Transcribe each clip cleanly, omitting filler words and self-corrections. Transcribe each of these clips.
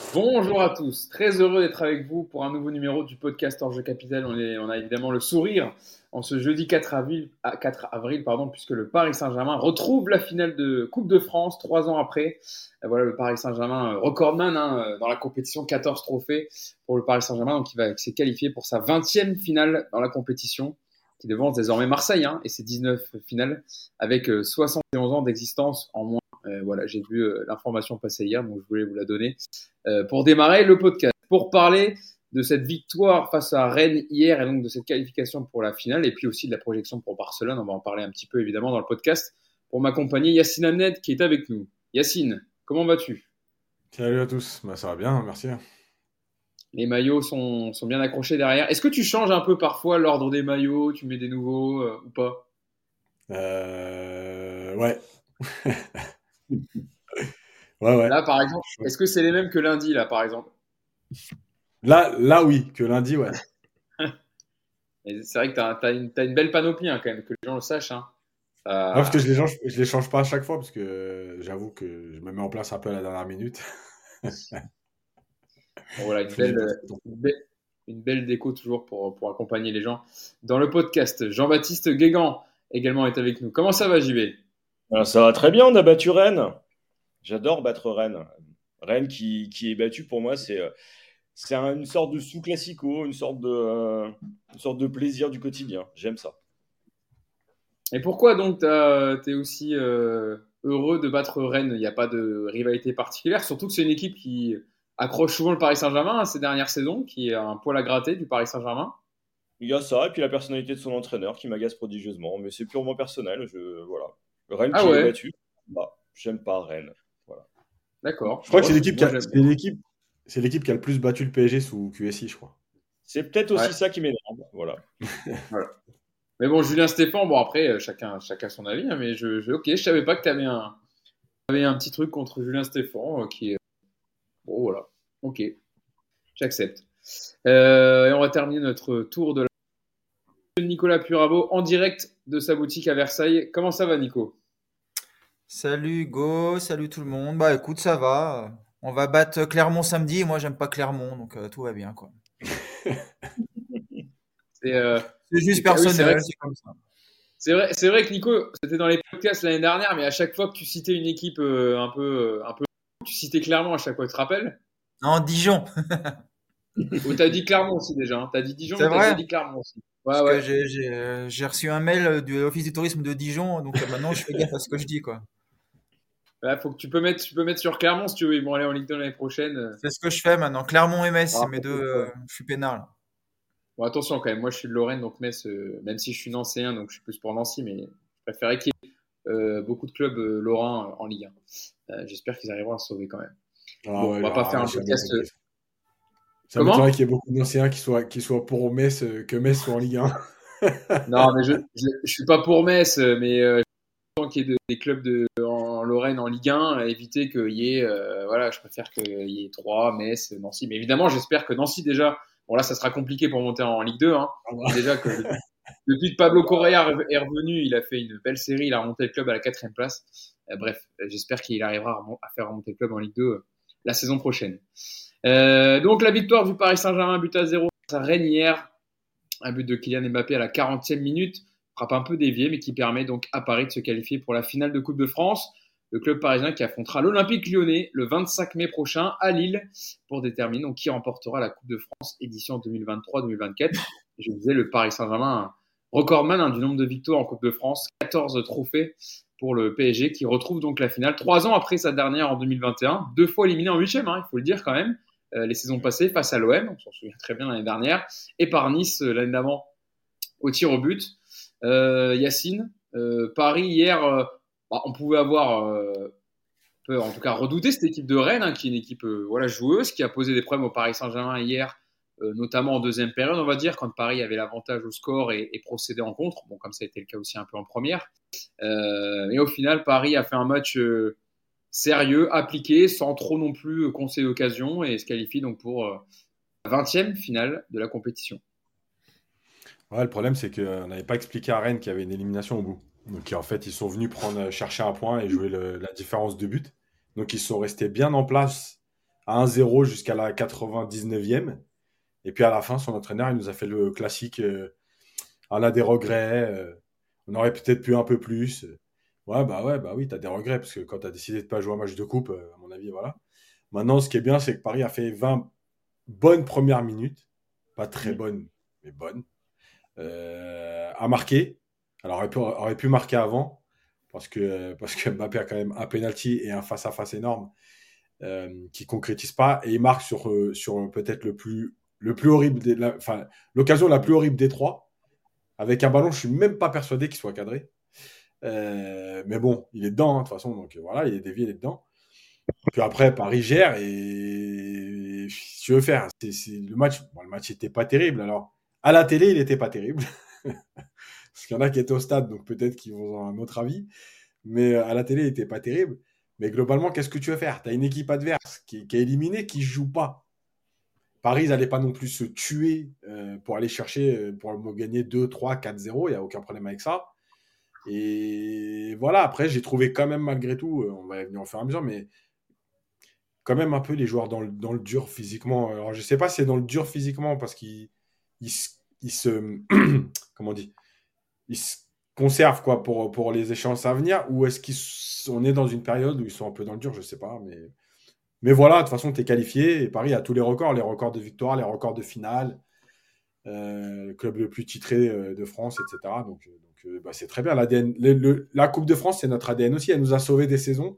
Bonjour à tous, très heureux d'être avec vous pour un nouveau numéro du podcast Hors Jeu Capital. On a évidemment le sourire en ce jeudi 4 avril, puisque le Paris Saint-Germain retrouve la finale de Coupe de France 3 ans après. Voilà le Paris Saint-Germain, recordman dans la compétition, 14 trophées pour le Paris Saint-Germain, donc qui s'est qualifié pour sa 20e finale dans la compétition, qui devance désormais Marseille et ses 19 finales avec 71 ans d'existence en moins. Voilà, j'ai vu l'information passer hier, donc je voulais vous la donner pour démarrer le podcast. Pour parler de cette victoire face à Rennes hier et donc de cette qualification pour la finale et puis aussi de la projection pour Barcelone, on va en parler un petit peu évidemment dans le podcast. Pour m'accompagner, Yacine Amned qui est avec nous. Yacine, comment vas-tu? Salut à tous, ça va bien, merci. Les maillots sont bien accrochés derrière. Est-ce que tu changes un peu parfois l'ordre des maillots, tu mets des nouveaux ou pas? Ouais. Ouais. Là, par exemple, est-ce que c'est les mêmes que lundi, là, par exemple? Là, oui, que lundi, ouais. Et c'est vrai que t'as une belle panoplie quand même, que les gens le sachent. Non, parce que je les change pas à chaque fois, parce que j'avoue que je me mets en place un peu à la dernière minute. Bon, voilà, Je les passe tout une belle déco toujours pour accompagner les gens dans le podcast. Jean-Baptiste Guégan également est avec nous. Comment ça va, JB? Ça va très bien, on a battu Rennes. J'adore battre Rennes. Rennes qui est battu pour moi, c'est une sorte de sous-classico, une sorte de plaisir du quotidien. J'aime ça. Et pourquoi donc t'es aussi heureux de battre Rennes? Il n'y a pas de rivalité particulière, surtout que c'est une équipe qui accroche souvent le Paris Saint-Germain ces dernières saisons, qui est un poil à gratter du Paris Saint-Germain. Il y a ça, et puis la personnalité de son entraîneur qui m'agace prodigieusement, mais c'est purement personnel. Voilà. Rennes Ah qui est ouais, battu, bah, j'aime pas Rennes. Voilà. d'accord. Je crois que Moi, moi, j'aime. c'est l'équipe qui a le plus battu le PSG sous QSI, je crois. C'est peut-être Ouais, aussi ça qui m'énerve. Voilà. voilà. Mais bon, Julien Stéphan, bon après, chacun son avis, mais ok, je savais pas que t'avais un petit truc contre Julien Stéphan qui est. Bon, voilà. Ok, j'accepte. Et on va terminer notre tour de la Nicolas Purabo en direct de sa boutique à Versailles. Comment ça va, Nico? Salut Hugo, salut tout le monde. Bah écoute, ça va. On va battre Clermont samedi. Moi, j'aime pas Clermont, donc tout va bien, quoi. C'est C'est juste ah oui, c'est vrai, personnel, c'est comme ça. c'est vrai que Nico, c'était dans les podcasts l'année dernière, mais à chaque fois que tu citais une équipe un peu, tu citais Clermont à chaque fois. Tu te rappelles? Non, Dijon, Ou t'as dit Clermont aussi déjà. T'as dit Dijon, c'est mais t'as déjà vrai. dit Clermont aussi. Ouais, Parce que ouais. j'ai reçu un mail de l'Office du tourisme de Dijon, donc maintenant je fais gaffe à ce que je dis, quoi. Ouais, faut que tu peux mettre sur Clermont si tu veux. Ils vont aller en Ligue 2 l'année prochaine. C'est ce que je fais maintenant. Clermont et Metz, c'est Ah, mes deux. peut-être pas. Je suis peinard, là. Bon, attention quand même. Moi, je suis de Lorraine, donc Metz, même si je suis nancéen, donc je suis plus pour Nancy, mais je préférais qu'il y ait beaucoup de clubs lorrains en Ligue 1. J'espère qu'ils arriveront à se sauver quand même. Ah Bon, on ouais, va pas faire ah, un j'ai jamais podcast. compris ça. Ça m'étonnerait Comment? qu'il y ait beaucoup d'anciens qui soient pour Metz, que Metz soit en Ligue 1. Non, mais je suis pas pour Metz, mais tant qu'il y ait des clubs en Lorraine en Ligue 1, éviter qu'il y ait, voilà, je préfère qu'il y ait 3, Metz, Nancy. Mais évidemment, j'espère que Nancy déjà, bon là, ça sera compliqué pour monter en Ligue 2, Ah mais bah. déjà que depuis que Pablo Correa est revenu, il a fait une belle série, il a remonté le club à la 4e place. Bref, j'espère qu'il arrivera à faire remonter le club en Ligue 2 la saison prochaine. Donc la victoire du Paris Saint-Germain, but à 0 face à Rennes hier, un but de Kylian Mbappé à la 40e minute, frappe un peu déviée, mais qui permet donc à Paris de se qualifier pour la finale de Coupe de France. Le club parisien qui affrontera l'Olympique lyonnais le 25 mai prochain à Lille pour déterminer donc qui remportera la Coupe de France édition 2023-2024. Je vous disais, le Paris Saint-Germain, recordman du nombre de victoires en Coupe de France, 14 trophées pour le PSG qui retrouve donc la finale 3 ans après sa dernière en 2021, 2 fois éliminé en huitième, il faut le dire quand même, les saisons passées face à l'OM, on s'en souvient très bien l'année dernière, et par Nice l'année d'avant au tir au but. Yacine, Paris hier, on pouvait avoir, peut en tout cas redouter cette équipe de Rennes, qui est une équipe voilà, joueuse, qui a posé des problèmes au Paris Saint-Germain hier, notamment en deuxième période, on va dire, quand Paris avait l'avantage au score et procédait en contre, bon, comme ça a été le cas aussi un peu en première. Et au final, Paris a fait un match sérieux, appliqué, sans trop non plus concéder d'occasion, et se qualifie donc pour la 20e finale de la compétition. Ouais, le problème, c'est qu'on n'avait pas expliqué à Rennes qu'il y avait une élimination au bout. Donc, en fait, ils sont venus chercher un point et jouer la différence de but. Donc, ils sont restés bien en place à 1-0 jusqu'à la 99e. Et puis à la fin, son entraîneur, il nous a fait le classique. On a des regrets. On aurait peut-être pu un peu plus. Ouais, bah oui, t'as des regrets parce que quand t'as décidé de pas jouer un match de coupe, à mon avis, voilà. Maintenant, ce qui est bien, c'est que Paris a fait 20 bonnes premières minutes. Pas très bonnes, mais bonnes. A marqué. Alors, aurait pu marquer avant parce que Mbappé a quand même un penalty et un face-à-face énorme qui concrétise pas. Et il marque sur peut-être le plus horrible, l'occasion la plus horrible des trois. Avec un ballon, je suis même pas persuadé qu'il soit cadré. Mais bon, il est dedans, de toute façon. Donc voilà, il est dévié, il est dedans. Puis après, Paris gère et si tu veux faire, le match était pas terrible. Alors, à la télé, il était pas terrible. Parce qu'il y en a qui étaient au stade, donc peut-être qu'ils vont avoir un autre avis. Mais à la télé, il était pas terrible. Mais globalement, qu'est-ce que tu veux faire? Tu as une équipe adverse qui est éliminée, qui joue pas. Paris n'allait pas non plus se tuer pour aller chercher, pour gagner 2, 3, 4-0. Il n'y a aucun problème avec ça. Et voilà, après, j'ai trouvé quand même, malgré tout, on va venir au fur et à mesure, mais quand même un peu les joueurs dans le dur physiquement. Alors, je sais pas si c'est dans le dur physiquement parce qu'ils se comment on dit, ils se conservent quoi pour les échéances à venir ou est-ce qu'on est dans une période où ils sont un peu dans le dur, je sais pas, mais voilà, de toute façon, tu es qualifié et Paris a tous les records de victoire, les records de finale, le club le plus titré de France, etc. Donc bah, c'est très bien. L'ADN, la Coupe de France, c'est notre ADN aussi. Elle nous a sauvés des saisons.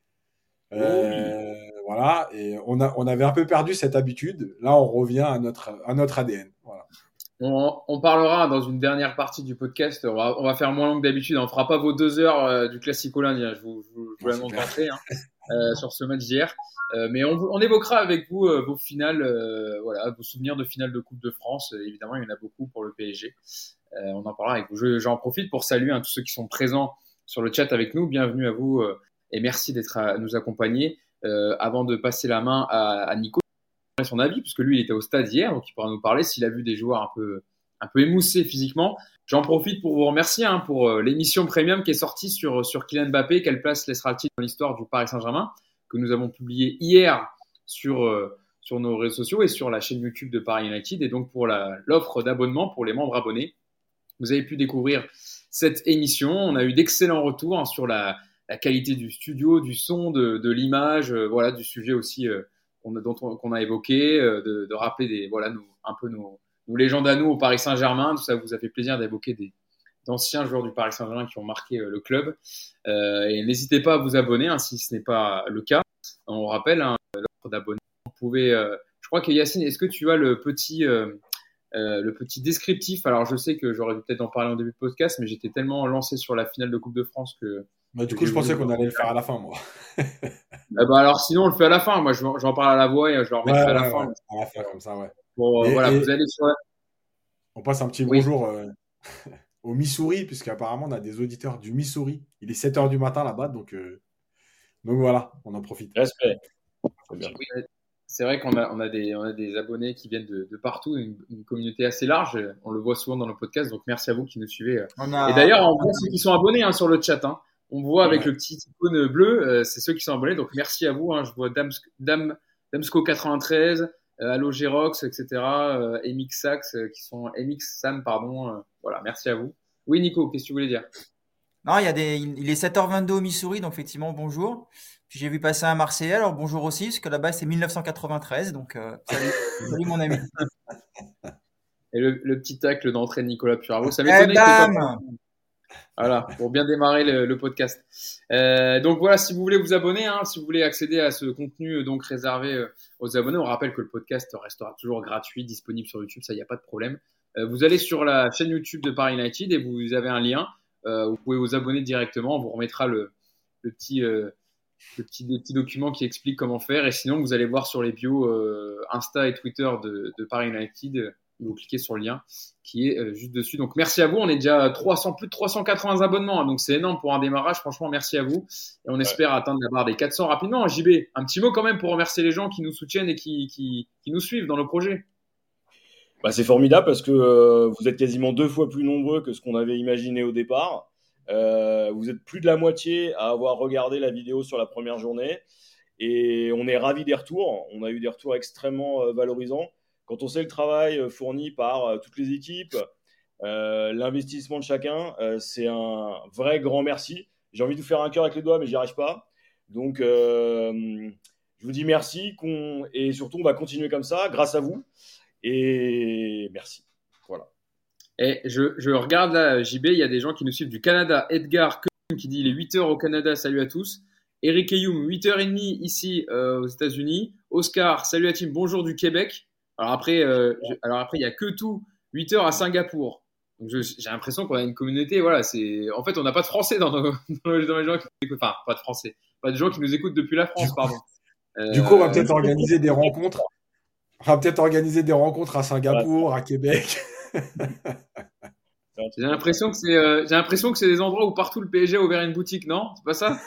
Voilà, et on avait un peu perdu cette habitude. Là, on revient à notre ADN. Voilà. On parlera dans une dernière partie du podcast. On va faire moins long que d'habitude. On ne fera pas vos 2 heures du Classico lundi. Je vous l'annonce d'entrée sur ce match d'hier. Mais on évoquera avec vous vos finales, voilà, vos souvenirs de finale de Coupe de France. Évidemment, il y en a beaucoup pour le PSG. On en parlera avec vous. J'en profite pour saluer tous ceux qui sont présents sur le chat avec nous. Bienvenue à vous et merci d'être à nous accompagner. Avant de passer la main à Nico, son avis, puisque lui, il était au stade hier, donc il pourra nous parler s'il a vu des joueurs un peu émoussés physiquement. J'en profite pour vous remercier pour l'émission premium qui est sortie sur Kylian Mbappé. Quelle place laissera-t-il dans l'histoire du Paris Saint-Germain, que nous avons publié hier sur nos réseaux sociaux et sur la chaîne YouTube de Paris United. Et donc pour l'offre d'abonnement pour les membres abonnés, vous avez pu découvrir cette émission. On a eu d'excellents retours sur la qualité du studio, du son, de l'image, voilà, du sujet aussi qu'on a évoqué, de rappeler un peu nos légendes à nous au Paris Saint-Germain. Tout ça vous a fait plaisir d'évoquer d'anciens joueurs du Paris Saint-Germain qui ont marqué le club. Et n'hésitez pas à vous abonner si ce n'est pas le cas. On rappelle l'offre d'abonnement. Vous pouvez, je crois que Yacine, est-ce que tu as le petit descriptif? Alors je sais que j'aurais dû peut-être en parler en début de podcast, mais j'étais tellement lancé sur la finale de Coupe de France que Du coup, je pensais qu'on allait le faire à la fin, moi. alors sinon, on le fait à la fin. Moi, j'en parle à la voix et je le remettrai à la fin. Ouais, on va faire comme ça, ouais. Bon, voilà, vous allez sur on passe un petit Oui. bonjour au Missouri, puisqu'apparemment, on a des auditeurs du Missouri. Il est 7h du matin là-bas, donc voilà, on en profite. Respect. C'est vrai qu'on a des abonnés qui viennent de partout, une communauté assez large. On le voit souvent dans nos podcasts, donc merci à vous qui nous suivez. Et d'ailleurs, on voit ceux qui sont abonnés sur le chat. On voit avec le petit icône bleu, c'est ceux qui sont abonnés. Donc merci à vous. Je vois Damsco93, Allo Gerox, etc. MX Sax, qui sont MX Sam, pardon. Voilà, merci à vous. Oui, Nico, qu'est-ce que tu voulais dire? Non, il est 7h22 au Missouri, donc effectivement, bonjour. Puis j'ai vu passer un Marseillais, alors bonjour aussi, parce que là-bas c'est 1993, donc salut mon ami. Et le petit tacle d'entrée de Nicolas Puravo, ça m'étonnait que pas. Voilà, pour bien démarrer le podcast. Donc voilà, si vous voulez vous abonner, si vous voulez accéder à ce contenu donc réservé aux abonnés, on rappelle que le podcast restera toujours gratuit, disponible sur YouTube, ça, il n'y a pas de problème. Vous allez sur la chaîne YouTube de Paris United et vous avez un lien. Vous pouvez vous abonner directement. On vous remettra le petit document qui explique comment faire. Et sinon, vous allez voir sur les bios Insta et Twitter de Paris United. Vous cliquez sur le lien qui est juste dessus. Donc merci à vous. On est déjà à plus de 380 abonnements. Donc c'est énorme pour un démarrage. Franchement, merci à vous. Et on espère atteindre la barre des 400 rapidement. JB, un petit mot quand même pour remercier les gens qui nous soutiennent et qui nous suivent dans nos projets. Bah, c'est formidable parce que vous êtes quasiment 2 fois plus nombreux que ce qu'on avait imaginé au départ. Vous êtes plus de la moitié à avoir regardé la vidéo sur la première journée. Et on est ravis des retours. On a eu des retours extrêmement valorisants. Quand on sait le travail fourni par toutes les équipes, l'investissement de chacun, c'est un vrai grand merci. J'ai envie de vous faire un cœur avec les doigts, mais j'y arrive pas. Donc, je vous dis merci et surtout, on va continuer comme ça, grâce à vous. Et merci. Voilà. Et je regarde là, JB, il y a des gens qui nous suivent du Canada. Edgar qui dit il est 8h au Canada, salut à tous. Eric Eyoum, 8h30 ici aux États-Unis. Oscar, salut à team, bonjour du Québec. Alors après, il y a que tout, 8h à Singapour. Donc j'ai l'impression qu'on a une communauté, voilà, en fait, on n'a pas de Français dans les gens qui nous écoutent. Enfin, pas de Français, pas de gens qui nous écoutent depuis la France, pardon. Du coup, on va peut-être organiser des rencontres. On va peut-être organiser des rencontres à Singapour, à Québec. J'ai l'impression que c'est des endroits où partout le PSG a ouvert une boutique, non? C'est pas ça?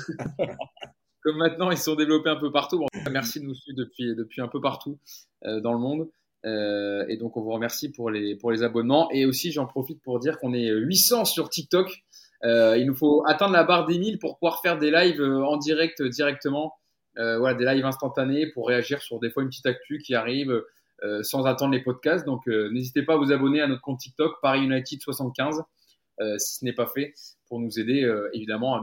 Comme maintenant, ils se sont développés un peu partout. Bon, merci de nous suivre depuis un peu partout dans le monde. Et donc, on vous remercie pour les abonnements. Et aussi, j'en profite pour dire qu'on est 800 sur TikTok. Il nous faut atteindre la barre des 1000 pour pouvoir faire des lives en direct directement. Voilà, des lives instantanés pour réagir sur des fois une petite actu qui arrive sans attendre les podcasts. Donc, n'hésitez pas à vous abonner à notre compte TikTok, Paris United 75, si ce n'est pas fait, pour nous aider évidemment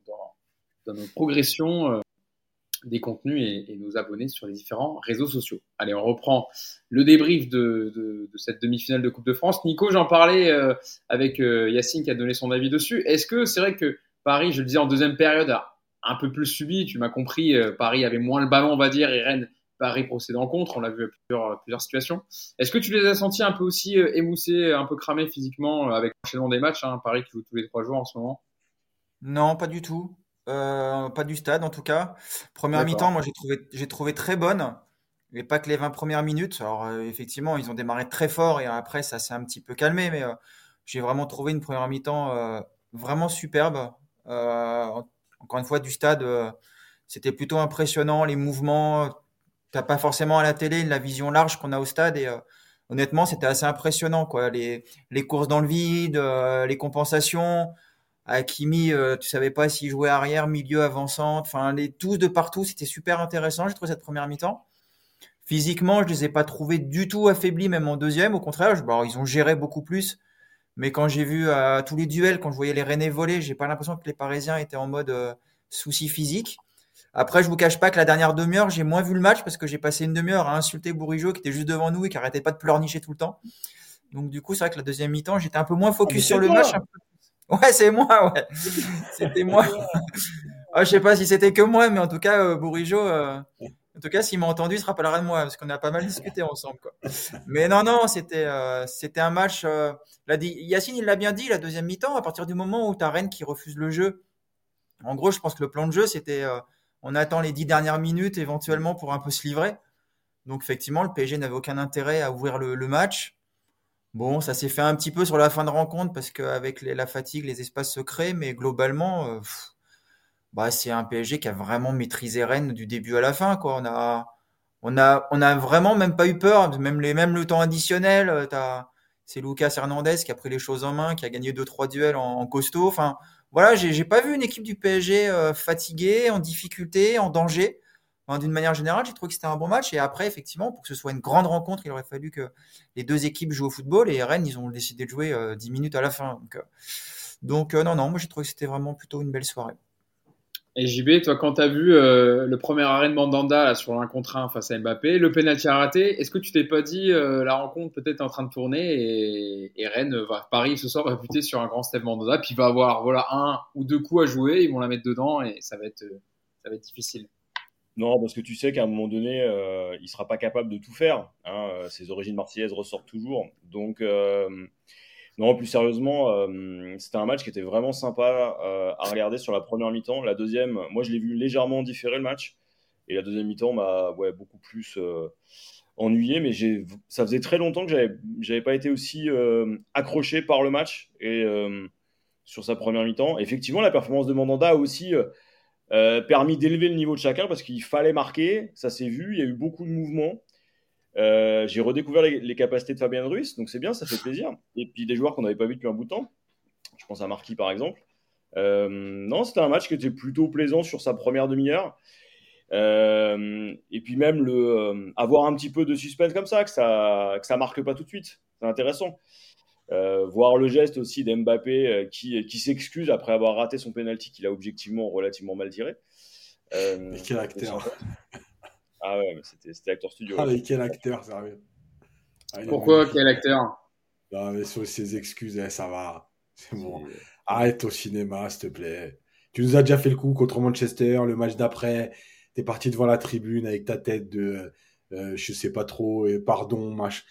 dans nos progressions des contenus et nous abonner sur les différents réseaux sociaux. Allez, on reprend le débrief de cette demi-finale de Coupe de France. Nico, j'en parlais avec Yacine qui a donné son avis dessus. Est-ce que c'est vrai que Paris, je le disais en deuxième période, a un peu plus subi, tu m'as compris, Paris avait moins le ballon, on va dire, et Rennes, Paris procédant en contre, on l'a vu à plusieurs situations. Est-ce que tu les as sentis un peu aussi émoussés, un peu cramés physiquement avec l'enchaînement des matchs, Paris qui joue tous les 3 jours en ce moment? Non, pas du tout. Pas du stade en tout cas. Première D'accord. mi-temps, moi j'ai trouvé très bonne, mais pas que les 20 premières minutes. Alors effectivement, ils ont démarré très fort et après ça s'est un petit peu calmé, mais j'ai vraiment trouvé une première mi-temps vraiment superbe. Encore une fois, du stade, c'était plutôt impressionnant, les mouvements. T'as pas forcément à la télé la vision large qu'on a au stade et honnêtement, c'était assez impressionnant quoi. Les courses dans le vide, les compensations. Hakimi, tu savais pas s'il jouait arrière, milieu, avançante, enfin tous de partout, c'était super intéressant. J'ai trouvé cette première mi-temps. Physiquement, je les ai pas trouvés du tout affaiblis, même en deuxième. Au contraire, bon, ils ont géré beaucoup plus. Mais quand j'ai vu tous les duels, quand je voyais les Rennais voler, j'ai pas l'impression que les Parisiens étaient en mode souci physique. Après, je vous cache pas que la dernière demi-heure, j'ai moins vu le match parce que j'ai passé une demi-heure à insulter Bourigeaud qui était juste devant nous et qui arrêtait pas de pleurnicher tout le temps. Donc du coup, c'est vrai que la deuxième mi-temps, j'étais un peu moins focus sur le match. Ouais, c'est moi, ouais. C'était moi. Ah, je sais pas si c'était que moi, mais en tout cas, Bourigeaud, en tout cas, s'il m'a entendu, il se rappellera de moi, parce qu'on a pas mal discuté ensemble, quoi. Mais non, c'était un match. Yacine, il l'a bien dit, la deuxième mi-temps, à partir du moment où t'as Rennes qui refuse le jeu. En gros, je pense que le plan de jeu, c'était, on attend les 10 dernières minutes éventuellement pour un peu se livrer. Donc effectivement, le PSG n'avait aucun intérêt à ouvrir le match. Bon, ça s'est fait un petit peu sur la fin de rencontre parce qu'avec la fatigue, les espaces se créent, mais globalement, bah, c'est un PSG qui a vraiment maîtrisé Rennes du début à la fin, quoi. On a vraiment même pas eu peur, même le temps additionnel, c'est Lucas Hernandez qui a pris les choses en main, qui a gagné 2-3 duels en costaud. Enfin, voilà, j'ai pas vu une équipe du PSG fatiguée, en difficulté, en danger. Enfin, d'une manière générale, j'ai trouvé que c'était un bon match. Et après, effectivement, pour que ce soit une grande rencontre, il aurait fallu que les deux équipes jouent au football. Et Rennes, ils ont décidé de jouer 10 minutes à la fin. Donc non, moi j'ai trouvé que c'était vraiment plutôt une belle soirée. Et JB, toi, quand tu as vu le premier arrêt de Mandanda là, sur l'1 contre 1 face à Mbappé, le penalty a raté, est-ce que tu t'es pas dit la rencontre peut-être en train de tourner et Rennes, Paris ce soir va buter sur un grand Steve Mandanda, puis il va avoir voilà, 1 ou 2 coups à jouer, ils vont la mettre dedans et ça va être difficile. Non, parce que tu sais qu'à un moment donné, il sera pas capable de tout faire. Ses origines marseillaises ressortent toujours. Donc, non, plus sérieusement, c'était un match qui était vraiment sympa à regarder sur la première mi-temps. La deuxième, moi, je l'ai vu légèrement différer le match. Et la deuxième mi-temps m'a beaucoup plus ennuyé. Mais ça faisait très longtemps que j'avais pas été aussi accroché par le match et sur sa première mi-temps. Effectivement, la performance de Mandanda a aussi permis d'élever le niveau de chacun parce qu'il fallait marquer. Ça s'est vu, il y a eu beaucoup de mouvements. J'ai redécouvert les capacités de Fabien Ruiz, donc c'est bien, ça fait plaisir. Et puis des joueurs qu'on n'avait pas vus depuis un bout de temps. Je pense à Marquis par exemple. Non, c'était un match qui était plutôt plaisant sur sa première demi-heure. Et puis même avoir un petit peu de suspense comme ça, que ça marque pas tout de suite. C'est intéressant. Voir le geste aussi d'Mbappé qui s'excuse après avoir raté son penalty qu'il a objectivement relativement mal tiré. Mais quel acteur. Ah ouais, mais c'était acteur studio. Ah, mais quel acteur, sérieux. Pourquoi quel acteur? Non, mais sur ses excuses, ça va. C'est bon. Arrête au cinéma, s'il te plaît. Tu nous as déjà fait le coup contre Manchester, le match d'après. T'es parti devant la tribune avec ta tête de je sais pas trop, et pardon, match.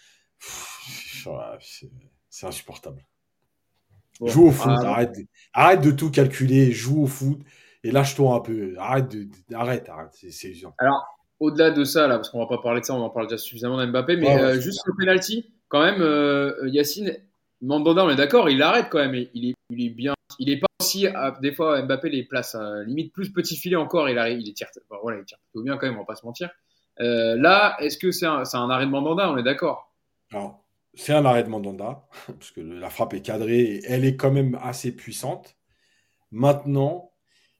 C'est insupportable. Bon, joue au foot, arrête de tout calculer, joue au foot et lâche-toi un peu. Arrête, c'est usant. Alors, au-delà de ça, là, parce qu'on va pas parler de ça, on en parle déjà suffisamment d'Mbappé, mais juste le penalty, quand même, Yacine, Mandanda, on est d'accord, il l'arrête quand même, il est bien, il est pas aussi, des fois, Mbappé les place limite plus petit filet encore, il tire plutôt bien quand même, on va pas se mentir. Là, est-ce que c'est un arrêt de Mandanda, on est d'accord? Alors, c'est un arrêt de Mandanda, parce que la frappe est cadrée et elle est quand même assez puissante. Maintenant,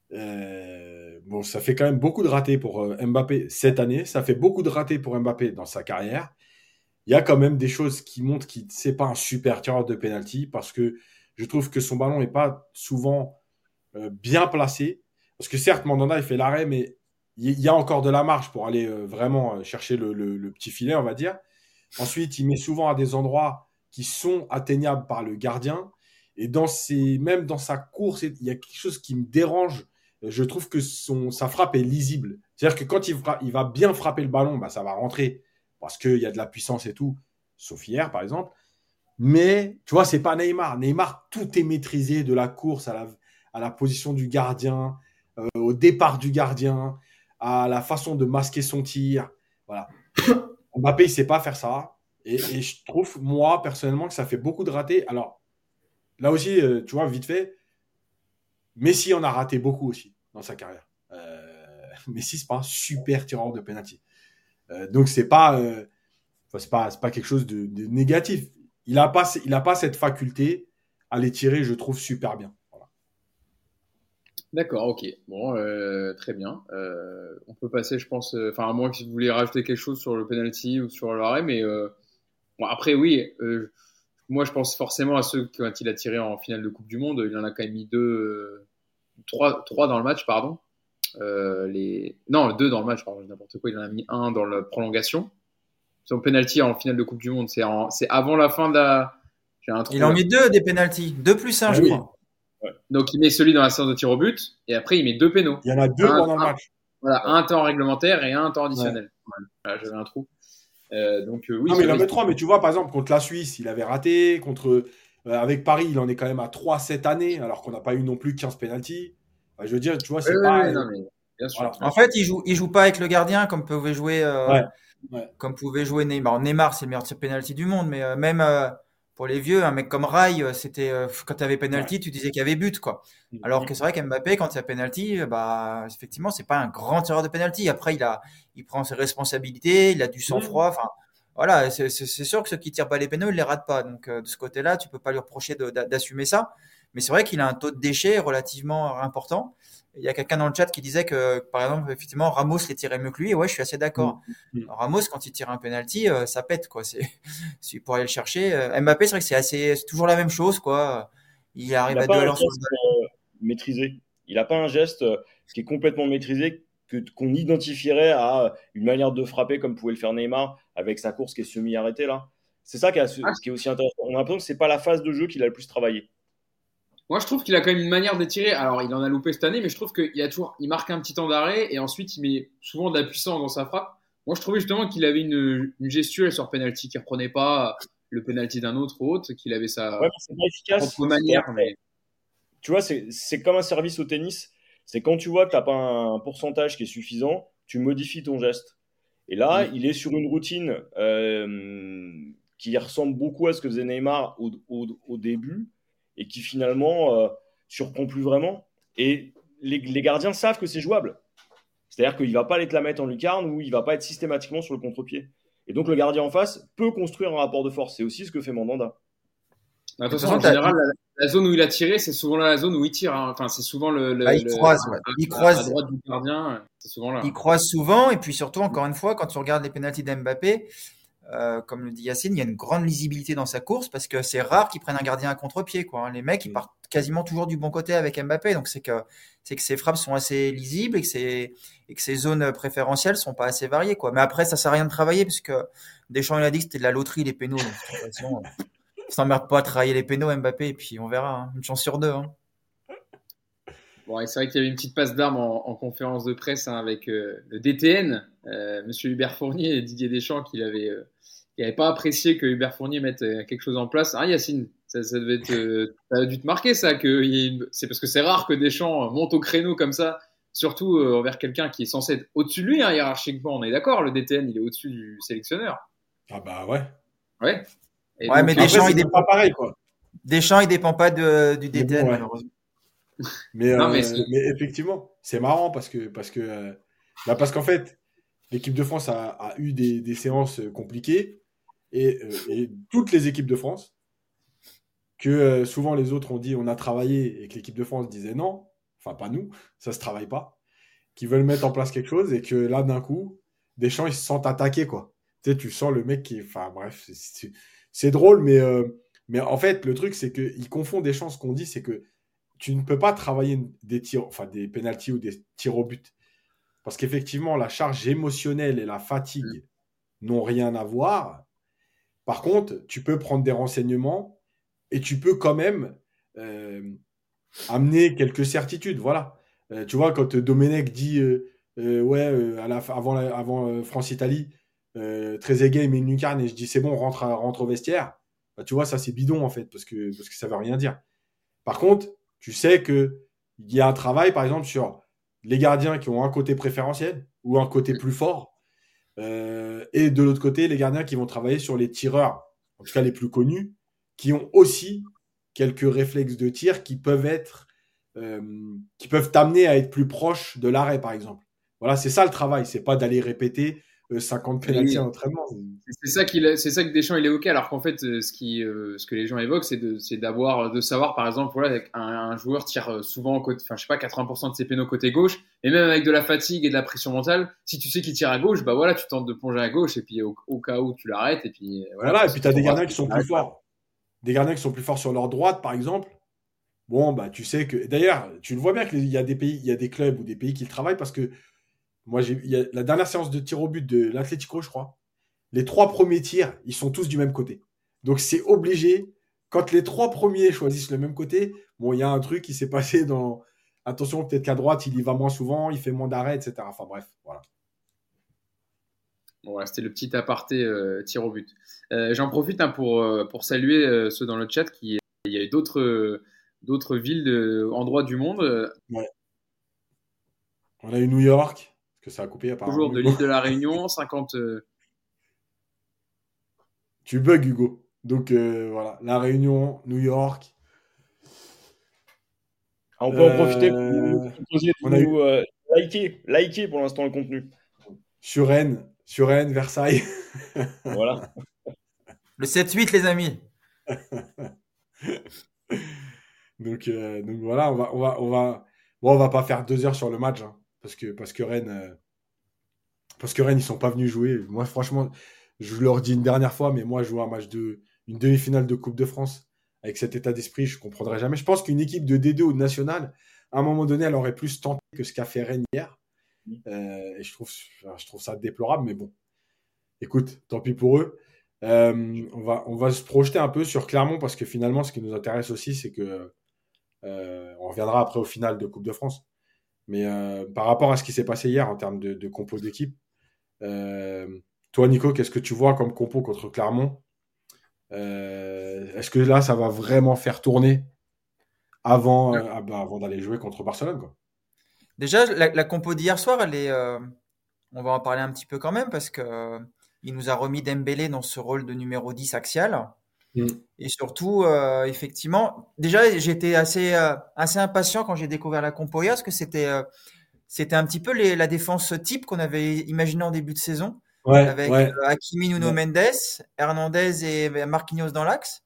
bon, ça fait quand même beaucoup de ratés pour Mbappé cette année. Ça fait beaucoup de ratés pour Mbappé dans sa carrière. Il y a quand même des choses qui montrent qu'il n'est pas un super tireur de penalty parce que je trouve que son ballon n'est pas souvent bien placé. Parce que certes, Mandanda, il fait l'arrêt, mais il y a encore de la marge pour aller vraiment chercher le petit filet, on va dire. Ensuite, il met souvent à des endroits qui sont atteignables par le gardien. Et même dans sa course, il y a quelque chose qui me dérange. Je trouve que sa frappe est lisible. C'est-à-dire que quand il va bien frapper le ballon, bah, ça va rentrer parce qu'il y a de la puissance et tout, sauf hier, par exemple. Mais, tu vois, c'est pas Neymar. Neymar, tout est maîtrisé de la course à la position du gardien, au départ du gardien, à la façon de masquer son tir. Voilà. Mbappé, il ne sait pas faire ça. Et je trouve, moi, personnellement, que ça fait beaucoup de ratés. Alors, là aussi, tu vois, vite fait, Messi en a raté beaucoup aussi dans sa carrière. Messi, c'est pas un super tireur de penalty. Donc, c'est pas quelque chose de négatif. Il a pas cette faculté à les tirer, je trouve, super bien. Voilà. D'accord, ok. Bon, très bien. On peut passer, je pense, à moins que vous voulez rajouter quelque chose sur le penalty ou sur l'arrêt, mais bon, après, oui. Moi, je pense forcément à ceux quand il a tiré en finale de Coupe du Monde. Il en a quand même mis trois dans le match, pardon. Non, deux dans le match, pardon, n'importe quoi. Il en a mis un dans la prolongation. Son penalty en finale de Coupe du Monde, c'est avant la fin de la. Il en met deux des penalties, 2 plus 1, je crois. Ouais. Donc, il met celui dans la séance de tir au but et après, il met 2 pénaux. Il y en a 2 pendant le match. Voilà, un temps réglementaire et un temps additionnel. Ouais. Voilà, j'avais un trou. Oui, non, mais il en met 3. Mais tu vois, par exemple, contre la Suisse, il avait raté. Avec Paris, il en est quand même à 3 cette année, alors qu'on n'a pas eu non plus 15 pénaltys. Enfin, je veux dire, tu vois, c'est pas. Non, mais bien sûr. Voilà. En fait, il joue pas avec le gardien comme pouvait jouer, comme pouvait jouer Neymar. Neymar, c'est le meilleur tir penalty du monde, mais même pour les vieux, un mec comme Rai, c'était quand tu avais penalty, tu disais qu'il y avait but, quoi. Alors que c'est vrai qu'Mbappé, quand il y a penalty, bah effectivement, c'est pas un grand tireur de penalty. Après, il prend ses responsabilités, il a du sang-froid. Enfin, voilà, c'est sûr que ceux qui tirent pas les pénaux, ils les ratent pas. Donc de ce côté-là, tu peux pas lui reprocher d'assumer ça. Mais c'est vrai qu'il a un taux de déchets relativement important. Il y a quelqu'un dans le chat qui disait que, par exemple, effectivement, Ramos les tirait mieux que lui. Et ouais, je suis assez d'accord. Ramos, quand il tire un penalty, ça pète, quoi. C'est pour aller le chercher. Mbappé, c'est vrai que c'est toujours la même chose, quoi. Il arrive à 2 à l'heure sur le ballon. Maîtrisé. Il n'a pas un geste qui est complètement maîtrisé, qu'on identifierait à une manière de frapper comme pouvait le faire Neymar avec sa course qui est semi-arrêtée là. C'est ça qui est aussi intéressant. On a l'impression que c'est pas la phase de jeu qu'il a le plus travaillé. Moi, je trouve qu'il a quand même une manière de tirer. Alors, il en a loupé cette année, mais je trouve il marque un petit temps d'arrêt et ensuite il met souvent de la puissance dans sa frappe. Moi, je trouvais justement qu'il avait une gestuelle sur penalty, qu'il reprenait pas le penalty d'un autre ou autre, qu'il avait sa propre manière. Mais... Tu vois, c'est comme un service au tennis. C'est quand tu vois que tu n'as pas un pourcentage qui est suffisant, tu modifies ton geste. Et là, il est sur une routine qui ressemble beaucoup à ce que faisait Neymar au début et qui finalement surprend plus vraiment. Et les gardiens savent que c'est jouable. C'est-à-dire qu'il ne va pas aller te la mettre en lucarne ou il ne va pas être systématiquement sur le contre-pied. Et donc, le gardien en face peut construire un rapport de force. C'est aussi ce que fait Mandanda. De toute De toute façon, en façon, général, la zone où il a tiré, c'est souvent la zone où il tire. Hein. Enfin, c'est souvent il croise, ouais. à droite du gardien. C'est souvent là. Il croise souvent. Et puis surtout, encore une fois, quand tu regardes les pénaltys d'Mbappé, comme le dit Yacine, il y a une grande lisibilité dans sa course parce que c'est rare qu'ils prennent un gardien à contre-pied, quoi. Hein. Les mecs, ils partent quasiment toujours du bon côté avec Mbappé. Donc c'est que ses frappes sont assez lisibles et que ses zones préférentielles sont pas assez variées, quoi. Mais après, ça sert à rien de travailler parce que Deschamps, il a dit que c'était de la loterie, les pénaux. Donc de toute façon, s'emmerde pas à travailler les pénaux, Mbappé, et puis on verra. Hein. Une chance sur deux. Hein. Bon, et c'est vrai qu'il y avait une petite passe d'armes en conférence de presse hein, avec le DTN, Monsieur Hubert Fournier et Didier Deschamps, qui avait pas apprécié que Hubert Fournier mette quelque chose en place. Ah, Yacine, ça devait ça a dû te marquer ça, c'est parce que c'est rare que Deschamps monte au créneau comme ça, surtout envers quelqu'un qui est censé être au-dessus de lui, hein, hiérarchiquement. On est d'accord, le DTN, il est au-dessus du sélectionneur. Ah bah ouais. Ouais. Et Ouais, donc, mais Après, Deschamps, il c'est dépend, pas pareil, quoi. Deschamps, il dépend pas du Mais DTN, bon, ouais. malheureusement. Non, Mais effectivement, c'est marrant parce qu'en fait, l'équipe de France a eu des séances compliquées et toutes les équipes de France, que souvent les autres ont dit on a travaillé et que l'équipe de France disait non, enfin pas nous, ça se travaille pas, qui veulent mettre en place quelque chose et que là d'un coup, Deschamps ils se sentent attaqués quoi. Tu sais, tu sens le mec qui, enfin bref, c'est drôle, mais en fait le truc c'est qu'il confond Deschamps. Ce qu'on dit c'est que tu ne peux pas travailler des tirs, enfin des pénaltys ou des tirs au but. Parce qu'effectivement, la charge émotionnelle et la fatigue n'ont rien à voir. Par contre, tu peux prendre des renseignements et tu peux quand même euh, amener quelques certitudes. Voilà. Tu vois, quand Domenech dit ouais, avant France-Italie, Trezeguet met une lucarne et je dis c'est bon, rentre au vestiaire. Bah, tu vois, ça c'est bidon en fait, parce que ça veut rien dire. Par contre, tu sais qu'il y a un travail, par exemple, sur les gardiens qui ont un côté préférentiel ou un côté plus fort. Et de l'autre côté, les gardiens qui vont travailler sur les tireurs, en tout cas les plus connus, qui ont aussi quelques réflexes de tir qui peuvent t'amener à être plus proche de l'arrêt, par exemple. Voilà, c'est ça le travail. C'est pas d'aller répéter 50 pénaltys à l'entraînement. C'est ça que Deschamps il évoquait, alors qu'en fait, ce que les gens évoquent, c'est de savoir, par exemple, voilà, avec un joueur tire souvent côté, enfin, je sais pas, 80% de ses pénaux côté gauche, et même avec de la fatigue et de la pression mentale, si tu sais qu'il tire à gauche, bah voilà, tu tentes de plonger à gauche, et puis au cas où tu l'arrêtes, et puis voilà, et puis tu as des gardiens qui sont plus forts. Des gardiens qui sont plus forts sur leur droite, par exemple. Bon, bah, tu sais que. D'ailleurs, tu le vois bien qu'il y a des pays, il y a des clubs ou des pays qui le travaillent parce que moi, la dernière séance de tir au but de l'Atlético, je crois. Les 3 premiers tirs, ils sont tous du même côté. Donc, c'est obligé. Quand les 3 premiers choisissent le même côté, bon, il y a un truc qui s'est passé dans. Attention, peut-être qu'à droite, il y va moins souvent, il fait moins d'arrêts, etc. Enfin, bref, voilà. Bon, voilà, c'était le petit aparté tir au but. J'en profite hein, pour saluer ceux dans le chat il y a d'autres villes, endroits du monde. Ouais. On a eu New York, parce que ça a coupé apparemment. Toujours de l'île de la Réunion, 50. Tu bugs, Hugo. Donc, voilà. La Réunion, New York. On peut en profiter pour nous proposer on a eu liker pour l'instant le contenu. sur Rennes, Versailles. Voilà. Le 7-8, les amis. donc voilà, on va pas faire 2 heures sur le match, hein, parce que Rennes, ils sont pas venus jouer. Moi, franchement, je leur dis une dernière fois, mais moi, jouer un match une demi-finale de Coupe de France avec cet état d'esprit, je comprendrai jamais. Je pense qu'une équipe de D2 ou de National, à un moment donné, elle aurait plus tenté que ce qu'a fait Rennes hier. Et je trouve ça déplorable, mais bon. Écoute, tant pis pour eux. On va se projeter un peu sur Clermont parce que finalement, ce qui nous intéresse aussi, c'est que on reviendra après au final de Coupe de France. Mais par rapport à ce qui s'est passé hier en termes de compo d'équipe, toi, Nico, qu'est-ce que tu vois comme compo contre Clermont? Est-ce que là, ça va vraiment faire tourner avant d'aller jouer contre Barcelone, quoi? Déjà, la compo d'hier soir, on va en parler un petit peu quand même parce que il nous a remis Dembélé dans ce rôle de numéro 10 axial. Et surtout, effectivement, déjà, j'étais assez impatient quand j'ai découvert la compo hier parce que c'était un petit peu la défense type qu'on avait imaginé en début de saison. Ouais, Avec ouais. Hakimi, Nuno Mendes, Hernandez et Marquinhos dans l'axe.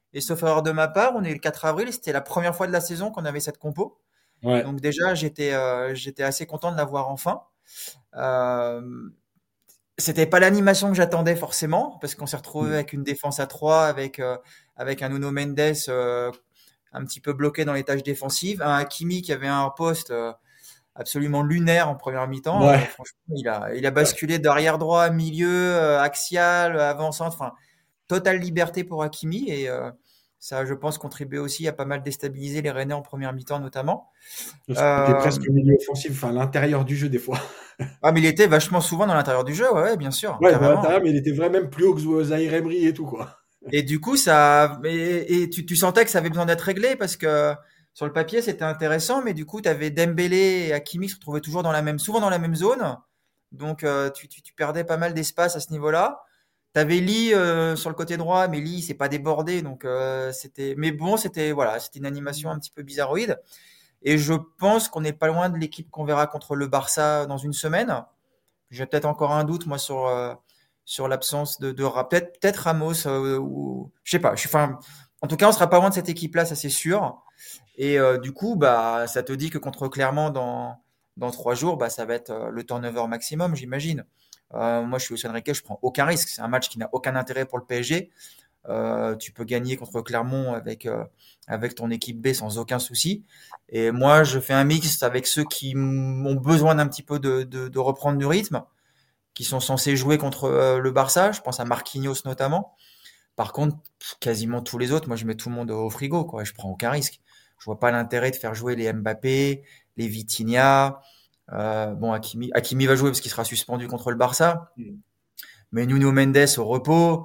Et sauf erreur de ma part, on est le 4 avril, c'était la première fois de la saison qu'on avait cette compo. Ouais. Donc déjà, j'étais assez content de l'avoir enfin. Euh, C'était pas l'animation que j'attendais forcément, parce qu'on s'est retrouvé avec une défense à 3, avec un Nuno Mendes un petit peu bloqué dans les tâches défensives, un Hakimi qui avait un poste absolument lunaire en première mi-temps. Ouais. Franchement, il a basculé d'arrière droit à milieu, axial, avant-centre, enfin, totale liberté pour Hakimi et ça, je pense, contribué aussi à pas mal déstabiliser les Rennais en première mi-temps notamment. C'était presque milieu offensif, enfin, à l'intérieur du jeu, des fois. Ah, mais il était vachement souvent dans l'intérieur du jeu, ouais, bien sûr, Ouais, dans carrément. l'intérieur, mais il était vraiment même plus haut que Zaïre Emery et tout, quoi. Et du coup, tu sentais que ça avait besoin d'être réglé parce que sur le papier, c'était intéressant, mais du coup, tu avais Dembélé et Hakimi qui se retrouvaient souvent dans la même zone. Donc, tu perdais pas mal d'espace à ce niveau-là. Tu avais Lee sur le côté droit, mais Lee, c'est pas débordé. Donc, mais bon, c'était une animation un petit peu bizarroïde. Et je pense qu'on n'est pas loin de l'équipe qu'on verra contre le Barça dans une semaine. J'ai peut-être encore un doute, moi, sur l'absence peut-être Ramos, ou, je sais pas. Enfin, en tout cas, on sera pas loin de cette équipe-là, ça c'est sûr. Et du coup, bah, ça te dit que contre Clermont dans 3 jours, bah, ça va être le turnover maximum, j'imagine. Moi, je suis au Enrique, je prends aucun risque. C'est un match qui n'a aucun intérêt pour le PSG. Tu peux gagner contre Clermont avec ton équipe B sans aucun souci. Et moi, je fais un mix avec ceux qui ont besoin d'un petit peu de reprendre du rythme, qui sont censés jouer contre le Barça. Je pense à Marquinhos notamment. Par contre, quasiment tous les autres, moi, je mets tout le monde au frigo, quoi. Je prends aucun risque. Je vois pas l'intérêt de faire jouer les Mbappé, les Vitinha. Bon, Hakimi va jouer parce qu'il sera suspendu contre le Barça. Mais Nuno Mendes au repos,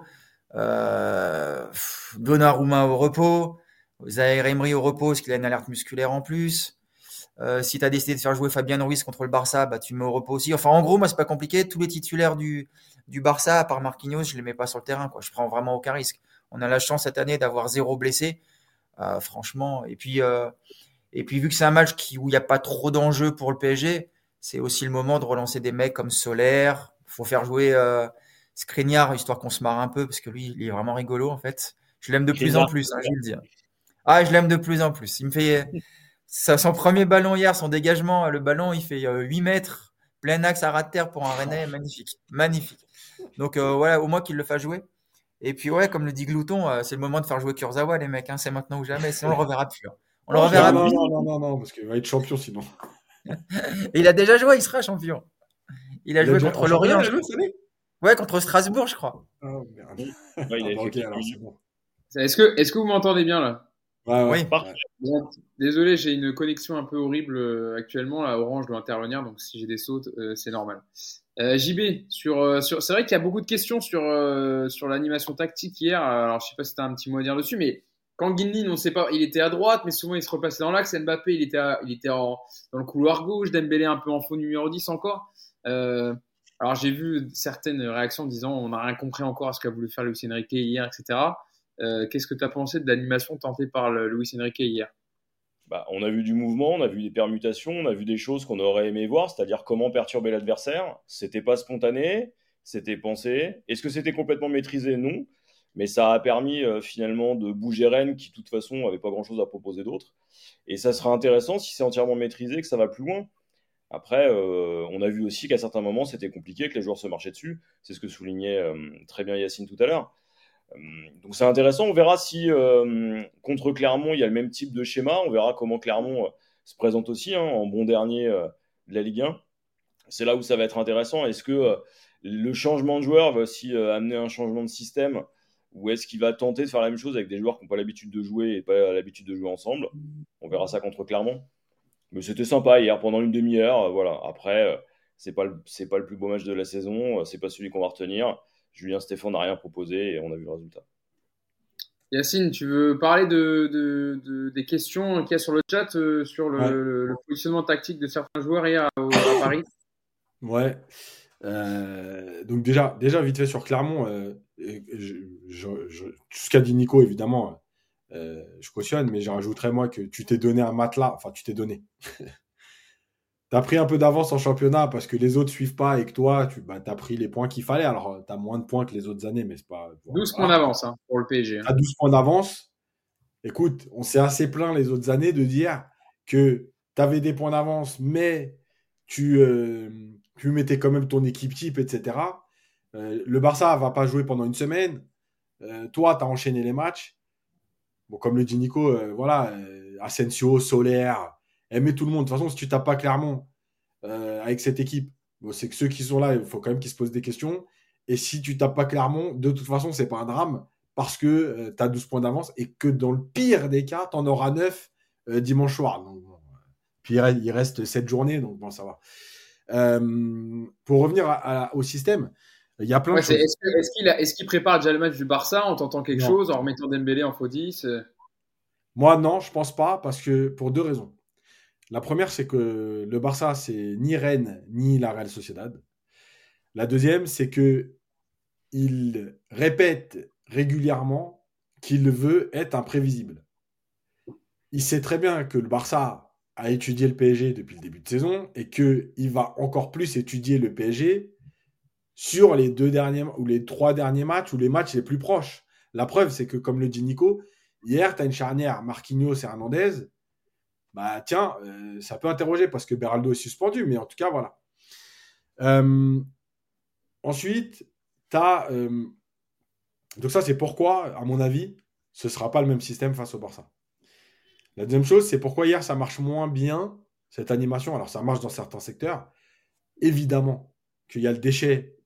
Donnarumma au repos, Zaïre Emery au repos parce qu'il a une alerte musculaire en plus. Si tu as décidé de faire jouer Fabien Ruiz contre le Barça, bah, tu le mets au repos aussi. Enfin, en gros, moi, c'est pas compliqué. Tous les titulaires du Barça, à part Marquinhos, je les mets pas sur le terrain, quoi. Je prends vraiment aucun risque. On a la chance cette année d'avoir 0 blessé, franchement. Et puis, vu que c'est un match où il n'y a pas trop d'enjeux pour le PSG, c'est aussi le moment de relancer des mecs comme Solaire. Faut faire jouer Skriniar, histoire qu'on se marre un peu, parce que lui, il est vraiment rigolo, en fait. Je l'aime de plus en plus, hein, je vais le dire. Ah, je l'aime de plus en plus. Il me fait son premier ballon hier, son dégagement, le ballon, il fait 8 mètres, plein axe à ras de terre pour un Rennais, magnifique. Magnifique. Donc voilà, au moins qu'il le fasse jouer. Et puis ouais, comme le dit Glouton, c'est le moment de faire jouer Kurzawa, les mecs, hein, c'est maintenant ou jamais, sinon on le reverra plus. Hein. On le reverra Non, plus. non, parce qu'il va être champion sinon. Et il a déjà joué, il sera champion. Il a joué déjà contre Lorient. il a joué cette année Ouais, contre Strasbourg, je crois. Oh merde. Ouais, il a Ok, fait alors c'est bon. Est-ce que vous m'entendez bien là? Ouais, Oui. Parfait. Bon, désolé, j'ai une connexion un peu horrible actuellement. Là, Orange doit intervenir, donc si j'ai des sautes, c'est normal. JB, c'est vrai qu'il y a beaucoup de questions sur l'animation tactique hier. Alors, je sais pas si tu as un petit mot à dire dessus, mais quand Guinlin, on sait pas, il était à droite, mais souvent il se replaçait dans l'axe. Mbappé, il était dans le couloir gauche. Dembélé un peu en faux numéro 10 encore. Alors, j'ai vu certaines réactions disant on n'a rien compris encore à ce qu'a voulu faire Luis Enrique hier, etc. Qu'est-ce que tu as pensé de l'animation tentée par Luis Enrique hier? Bah, on a vu du mouvement, on a vu des permutations, on a vu des choses qu'on aurait aimé voir, c'est-à-dire comment perturber l'adversaire. C'était pas spontané, c'était pensé. Est-ce que c'était complètement maîtrisé? Non. Mais ça a permis finalement de bouger Rennes qui, de toute façon, n'avait pas grand-chose à proposer d'autre. Et ça sera intéressant si c'est entièrement maîtrisé, que ça va plus loin. Après, on a vu aussi qu'à certains moments, c'était compliqué, que les joueurs se marchaient dessus. C'est ce que soulignait très bien Yacine tout à l'heure. Donc c'est intéressant, on verra si contre Clermont il y a le même type de schéma, on verra comment Clermont se présente aussi en bon dernier de la Ligue 1. C'est là où ça va être intéressant. Est-ce que le changement de joueur va aussi amener un changement de système ou est-ce qu'il va tenter de faire la même chose avec des joueurs qui n'ont pas l'habitude de jouer et pas l'habitude de jouer ensemble? On verra ça contre Clermont. Mais c'était sympa hier pendant une demi-heure. Voilà. Après, c'est pas le plus beau match de la saison, c'est pas celui qu'on va retenir. Julien Stéphan n'a rien proposé et on a vu le résultat. Yacine, tu veux parler des questions qu'il y a sur le chat sur le positionnement tactique de certains joueurs hier à Paris? Ouais. Donc déjà vite fait sur Clermont, tout ce qu'a dit Nico évidemment, je cautionne, mais je rajouterais moi que tu t'es donné un matelas, enfin tu t'es donné. T'as pris un peu d'avance en championnat parce que les autres suivent pas et que toi, t'as pris les points qu'il fallait. Alors, t'as moins de points que les autres années, mais c'est pas. 12 points d'avance pour le PSG. T'as 12 points d'avance. écoute, on s'est assez plaint les autres années de dire que tu avais des points d'avance, mais tu mettais quand même ton équipe type, etc. Le Barça va pas jouer pendant une semaine. Toi, tu as enchaîné les matchs. Bon, comme le dit Nico, voilà, Asensio, Soler, aimer tout le monde. De toute façon, si tu tapes pas Clermont avec cette équipe, bon, c'est que ceux qui sont là, il faut quand même qu'ils se posent des questions. Et si tu tapes pas Clermont, de toute façon, c'est pas un drame parce que tu as 12 points d'avance et que dans le pire des cas, tu en auras 9 dimanche soir. Donc, bon, puis il reste 7 journées, donc bon, ça va. Pour revenir au système, il y a plein de choses. Est-ce qu'il prépare déjà le match du Barça en tentant quelque chose, en remettant Dembélé en faux 10 Moi, non, je pense pas, parce que pour deux raisons. La première, c'est que le Barça, c'est ni Rennes, ni la Real Sociedad. La deuxième, c'est que il répète régulièrement qu'il veut être imprévisible. Il sait très bien que le Barça a étudié le PSG depuis le début de saison et qu'il va encore plus étudier le PSG sur les 2 derniers ou les 3 derniers matchs ou les matchs les plus proches. La preuve, c'est que, comme le dit Nico, hier, tu as une charnière Marquinhos et Hernandez. Bah tiens, ça peut interroger parce que Beraldo est suspendu, mais en tout cas, voilà. Ensuite, tu as... donc ça, c'est pourquoi, à mon avis, ce ne sera pas le même système face au Barça. La deuxième chose, c'est pourquoi hier, ça marche moins bien, cette animation. Alors, ça marche dans certains secteurs. Évidemment qu'il y a le déchet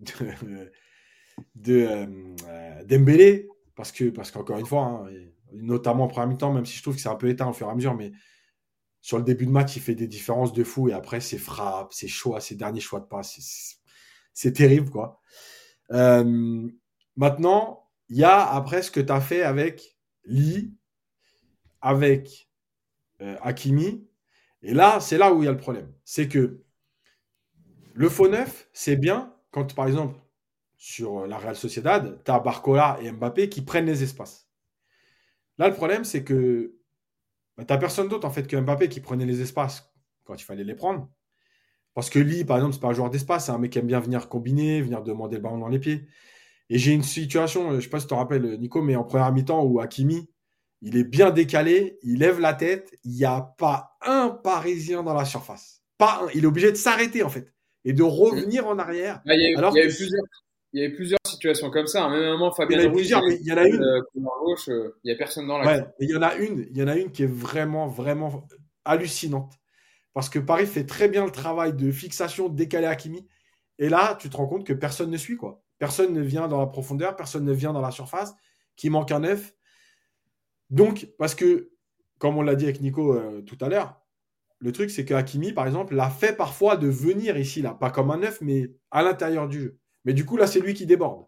de Dembélé, parce qu'encore une fois, hein, notamment en première mi-temps, même si je trouve que c'est un peu éteint au fur et à mesure, mais sur le début de match, il fait des différences de fou, et après, ses frappes, ses choix, ses derniers choix de passe, c'est terrible, quoi. Maintenant, il y a après ce que tu as fait avec Lee, avec Hakimi, et là, c'est là où il y a le problème. C'est que le faux neuf, c'est bien quand, par exemple, sur la Real Sociedad, tu as Barcola et Mbappé qui prennent les espaces. Là, le problème, c'est que tu n'as personne d'autre en fait que Mbappé qui prenait les espaces quand il fallait les prendre. Parce que Lee, par exemple, c'est pas un joueur d'espace, c'est un mec qui aime bien venir combiner, venir demander le ballon dans les pieds. Et j'ai une situation, je ne sais pas si tu te rappelles, Nico, mais en première mi-temps où Hakimi, il est bien décalé, il lève la tête, il n'y a pas un Parisien dans la surface. Pas un. Il est obligé de s'arrêter en fait et de revenir en arrière. Il y a eu plusieurs situations comme ça. Même à un moment, Fabien Ruiz, il y en a une. Gauche, il n'y a personne dans la. Ouais, mais il y en a une qui est vraiment, vraiment hallucinante. Parce que Paris fait très bien le travail de fixation, de décaler Hakimi. Et là, tu te rends compte que personne ne suit, quoi. Personne ne vient dans la profondeur, personne ne vient dans la surface, qu'il manque un neuf. Donc, parce que, comme on l'a dit avec Nico tout à l'heure, le truc, c'est que Hakimi, par exemple, l'a fait parfois de venir ici, là, pas comme un neuf, mais à l'intérieur du jeu. Mais du coup, là, c'est lui qui déborde.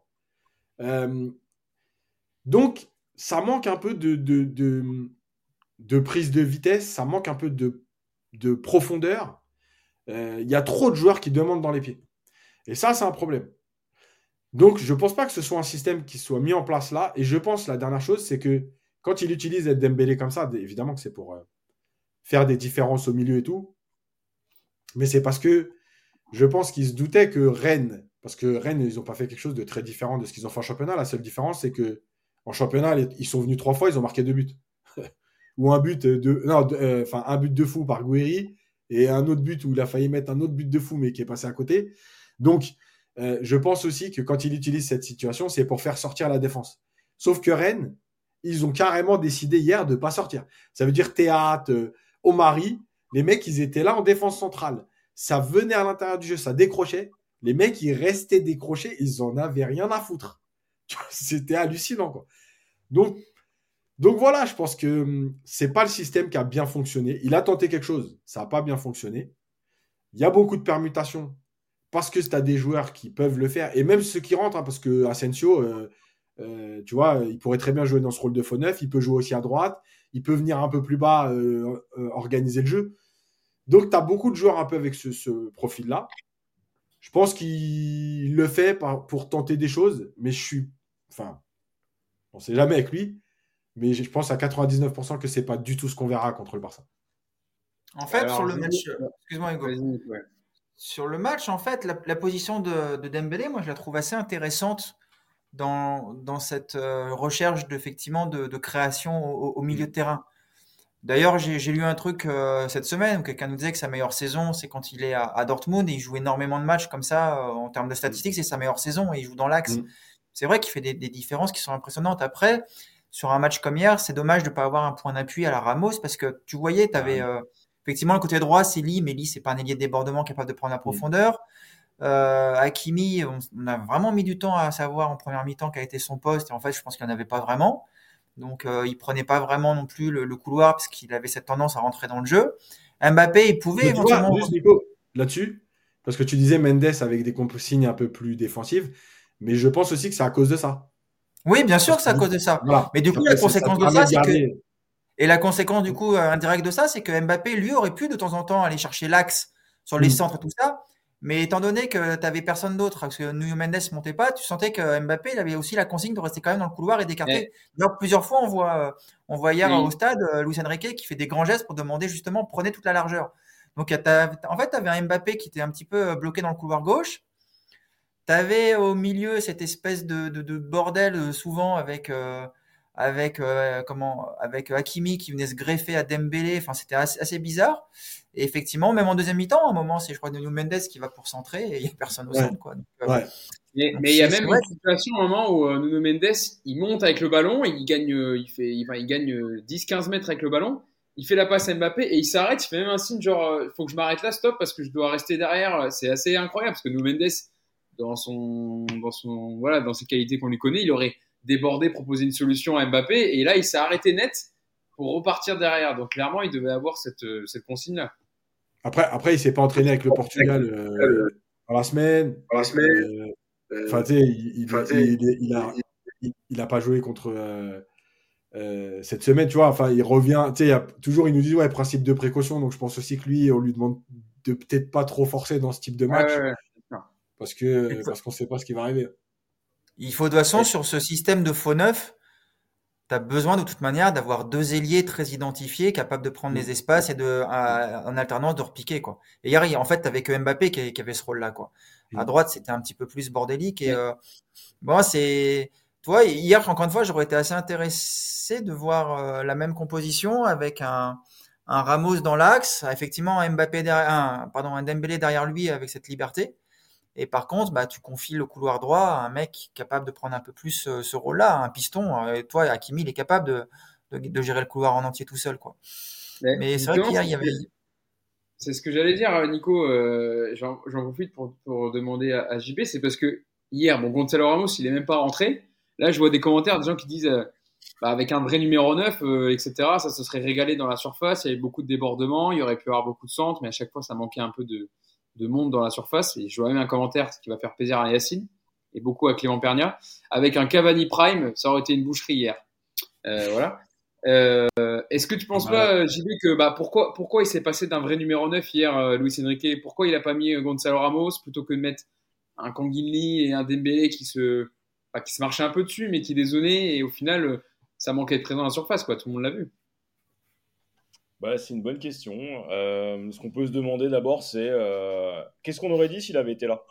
Donc, ça manque un peu de prise de vitesse, ça manque un peu de profondeur. Il y a trop de joueurs qui demandent dans les pieds. Et ça, c'est un problème. Donc, je ne pense pas que ce soit un système qui soit mis en place là. Et je pense, la dernière chose, c'est que quand il utilise Dembélé comme ça, évidemment que c'est pour faire des différences au milieu et tout. Mais c'est parce que je pense qu'ils se doutaient que Rennes, parce que Rennes, ils n'ont pas fait quelque chose de très différent de ce qu'ils ont fait en championnat. La seule différence, c'est que en championnat, ils sont venus 3 fois, ils ont marqué 2 buts. Ou un but un but de fou par Guéry et un autre but où il a failli mettre un autre but de fou mais qui est passé à côté. Donc, je pense aussi que quand il utilise cette situation, c'est pour faire sortir la défense. Sauf que Rennes, ils ont carrément décidé hier de ne pas sortir. Ça veut dire Théâtre, Omari, les mecs, ils étaient là en défense centrale. Ça venait à l'intérieur du jeu, ça décrochait. Les mecs, ils restaient décrochés, ils en avaient rien à foutre. C'était hallucinant, quoi. Donc voilà, je pense que c'est pas le système qui a bien fonctionné. Il a tenté quelque chose, ça n'a pas bien fonctionné. Il y a beaucoup de permutations parce que tu as des joueurs qui peuvent le faire, et même ceux qui rentrent, hein, parce que Asensio, tu vois, il pourrait très bien jouer dans ce rôle de faux neuf, il peut jouer aussi à droite, il peut venir un peu plus bas, organiser le jeu. Donc tu as beaucoup de joueurs un peu avec ce profil-là. Je pense qu'il le fait pour tenter des choses, mais on ne sait jamais avec lui. Mais je pense à 99% que c'est pas du tout ce qu'on verra contre le Barça. En fait, sur le match, excuse-moi Hugo. Ouais. Sur le match, en fait, la position de Dembélé, moi, je la trouve assez intéressante dans cette recherche effectivement de création au milieu de terrain. D'ailleurs, j'ai lu un truc cette semaine où quelqu'un nous disait que sa meilleure saison, c'est quand il est à Dortmund et il joue énormément de matchs comme ça en termes de statistiques, c'est sa meilleure saison et il joue dans l'axe. Mm. C'est vrai qu'il fait des différences qui sont impressionnantes. Après, sur un match comme hier, c'est dommage de pas avoir un point d'appui à la Ramos parce que tu voyais, tu avais effectivement le côté droit, c'est Lee, mais Lee, c'est pas un ailier de débordement capable de prendre la profondeur. Hakimi, on a vraiment mis du temps à savoir en première mi-temps quel était son poste et en fait, je pense qu'il n'y en avait pas vraiment. Donc, il prenait pas vraiment non plus le couloir parce qu'il avait cette tendance à rentrer dans le jeu. Mbappé, il pouvait Mais tu vois, éventuellement. juste Nico, là-dessus, parce que tu disais Mendes avec des consignes un peu plus défensives, mais je pense aussi que c'est à cause de ça. Oui, bien sûr Parce que que c'est à cause de ça. voilà, Mais du coup, la ça conséquence te de permet ça, de c'est que garder. et la conséquence du coup indirecte de ça, c'est que Mbappé, lui, aurait pu de temps en temps aller chercher l'axe sur les Mm. centres et tout ça. Mais étant donné que tu avais personne d'autre, parce que Nuno Mendes montait pas, tu sentais que Mbappé, il avait aussi la consigne de rester quand même dans le couloir et Eh, d'écarter. D'ailleurs, plusieurs fois, on voit hier au et- stade Luis Enrique qui fait des grands gestes pour demander justement prenez toute la largeur. Donc, en fait, tu avais un Mbappé qui était un petit peu bloqué dans le couloir gauche. Tu avais au milieu cette espèce de bordel souvent avec Hakimi qui venait se greffer à Dembélé. Enfin, c'était assez bizarre. Et effectivement, même en deuxième mi-temps, à un moment, c'est je crois Nuno Mendes qui va pour centrer et il n'y a personne au Ouais, centre, quoi. ouais. Donc mais il y a c'est même vrai. une situation, un moment où Nuno Mendes, il monte avec le ballon, il gagne, il gagne 10-15 mètres avec le ballon, il fait la passe à Mbappé et il s'arrête, il fait même un signe genre, faut que je m'arrête là, stop, parce que je dois rester derrière. C'est assez incroyable parce que Nuno Mendes, voilà, dans ses qualités qu'on lui connaît, il aurait débordé, proposé une solution à Mbappé et là, il s'est arrêté net pour repartir derrière. Donc clairement, il devait avoir cette consigne-là. Après, il s'est pas entraîné avec le Portugal dans la semaine. la semaine. Euh, Enfin, Euh, tu sais, Enfin, tu sais, il a pas joué contre cette semaine, tu vois. Enfin, il revient. Tu sais, il nous dit ouais, principe de précaution. Donc, je pense aussi que lui, on lui demande de peut-être pas trop forcer dans ce type de Ouais, ouais, match ouais. parce qu'on sait pas ce qui va arriver. Il faut de toute façon, sur ce système de faux neuf, tu as besoin de toute manière d'avoir deux ailiers très identifiés, capables de prendre Mm. les espaces et en alternance de repiquer, quoi. Et hier, en fait, avec Mbappé qui avait ce rôle-là, quoi. À Mm. droite, c'était un petit peu plus bordélique et Ouais. bon, tu vois, hier, encore une fois, j'aurais été assez intéressé de voir la même composition avec un Ramos dans l'axe, effectivement un Dembélé derrière lui avec cette liberté. Et par contre, bah, tu confies le couloir droit à un mec capable de prendre un peu plus ce rôle-là, un piston. Et toi, Hakimi, il est capable de gérer le couloir en entier tout seul, quoi. Mais Mais c'est vrai justement, qu'hier, il y avait. c'est ce que j'allais dire, Nico. J'en profite pour demander à JB. C'est parce que hier, bon, Gonzalo Ramos, il est même pas rentré. Là, je vois des commentaires des gens qui disent, bah, avec un vrai numéro 9, etc., ça se serait régalé dans la surface. Il y avait beaucoup de débordements, il y aurait pu avoir beaucoup de centres, mais à chaque fois, ça manquait un peu de monde dans la surface. Et je vois même un commentaire qui va faire plaisir à Yacine et beaucoup à Clément Pernia. Avec un Cavani Prime, ça aurait été une boucherie hier. Voilà. Est-ce que tu penses Bah, pas, JB, que bah, pourquoi il s'est passé d'un vrai numéro 9 hier, Luis Enrique? Pourquoi il a pas mis Gonzalo Ramos plutôt que de mettre un Kanginli et un Dembélé qui se marchaient un peu dessus, mais qui dézonnaient et au final, ça manquait de présence à la surface, quoi. Tout le monde l'a vu. Bah, c'est une bonne question. Ce qu'on peut se demander d'abord, c'est qu'est-ce qu'on aurait dit s'il avait été là?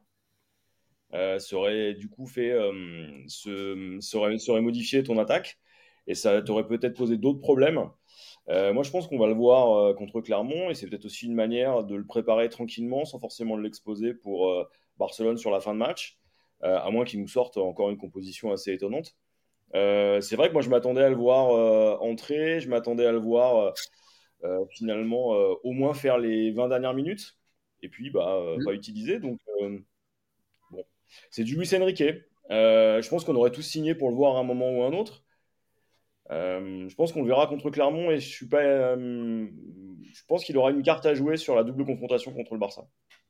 Ça aurait du coup ça aurait modifié ton attaque et ça t'aurait peut-être posé d'autres problèmes. Moi, je pense qu'on va le voir contre Clermont et c'est peut-être aussi une manière de le préparer tranquillement sans forcément l'exposer pour Barcelone sur la fin de match, à moins qu'il nous sorte encore une composition assez étonnante. C'est vrai que moi, je m'attendais à le voir entrer, je m'attendais à le voir finalement au moins faire les 20 dernières minutes et puis bah, Mm. pas utiliser. Donc, bon, c'est du Luis Enrique. Je pense qu'on aurait tous signé pour le voir à un moment ou à un autre. Je pense qu'on le verra contre Clermont et je pense qu'il aura une carte à jouer sur la double confrontation contre le Barça.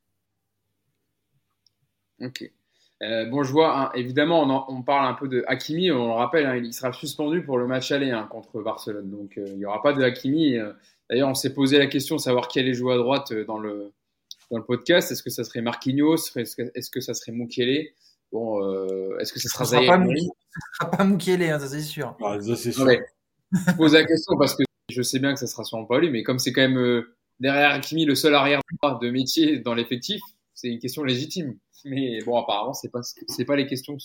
Ok. Bon, je vois, hein, évidemment, on parle un peu de Hakimi, on le rappelle, hein, il sera suspendu pour le match aller, hein, contre Barcelone. Donc, il n'y aura pas de Hakimi. D'ailleurs, on s'est posé la question de savoir qui allait jouer à droite dans le podcast. Est-ce que ça serait Marquinhos? Est-ce que ça serait Mukiele? Bon, est-ce que ça Ce sera sera Zaïre pas Emery? Ce sera pas Mukele, hein, ça c'est sûr. ça, c'est Non, sûr. mais je pose la question parce que je sais bien que ça sera sûrement pas lui, mais comme c'est quand même derrière Hakimi le seul arrière droit de métier dans l'effectif, c'est une question légitime. Mais bon, apparemment, c'est pas les questions que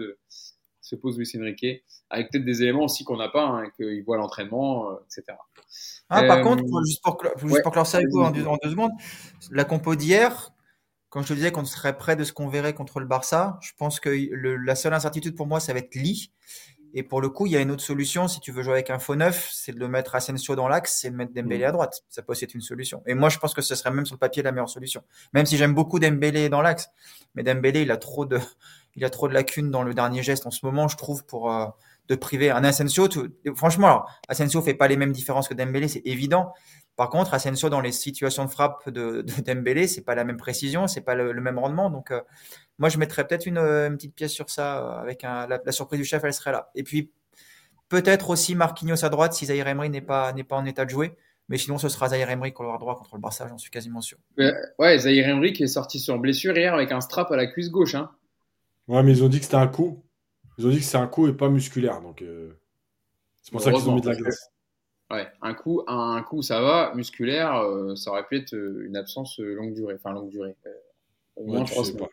se pose Luis Enrique, avec peut-être des éléments aussi qu'on n'a pas, hein, qu'il voit l'entraînement, etc. Par contre, Ouais, juste pour clore ça avec vous en vas-y. 2 secondes, la compo d'hier, quand je te disais qu'on serait près de ce qu'on verrait contre le Barça, je pense que la seule incertitude pour moi, ça va être Lee. Et pour le coup, il y a une autre solution. Si tu veux jouer avec un faux neuf, c'est de le mettre Asensio dans l'axe et de mettre Dembélé à droite. Ça peut aussi être une solution. Et moi, je pense que ce serait même sur le papier la meilleure solution. Même si j'aime beaucoup Dembélé dans l'axe. Mais Dembélé, il a trop de lacunes dans le dernier geste en ce moment, je trouve, pour de priver un Asensio. Franchement, alors, Asensio fait pas les mêmes différences que Dembélé, c'est évident. Par contre, Asensio, dans les situations de frappe de Dembélé, c'est pas la même précision, c'est pas le même rendement. Donc, moi, je mettrais peut-être une petite pièce sur ça avec la surprise du chef, elle serait là. Et puis, peut-être aussi Marquinhos à droite si Zaïre Emery n'est pas en état de jouer. Mais sinon, ce sera Zaïre Emery couloir droit contre le Barça, j'en suis quasiment sûr. Ouais, Zaïre Emery qui est sorti sur blessure hier avec un strap à la cuisse gauche. Hein. Ouais, mais ils ont dit que c'était un coup. Ils ont dit que c'est un coup et pas musculaire. Donc, c'est pour ça qu'ils ont mis de la glace. Ouais, un coup, ça va. Musculaire, ça aurait pu être une absence longue durée. Enfin, longue durée. Au moins 3 semaines.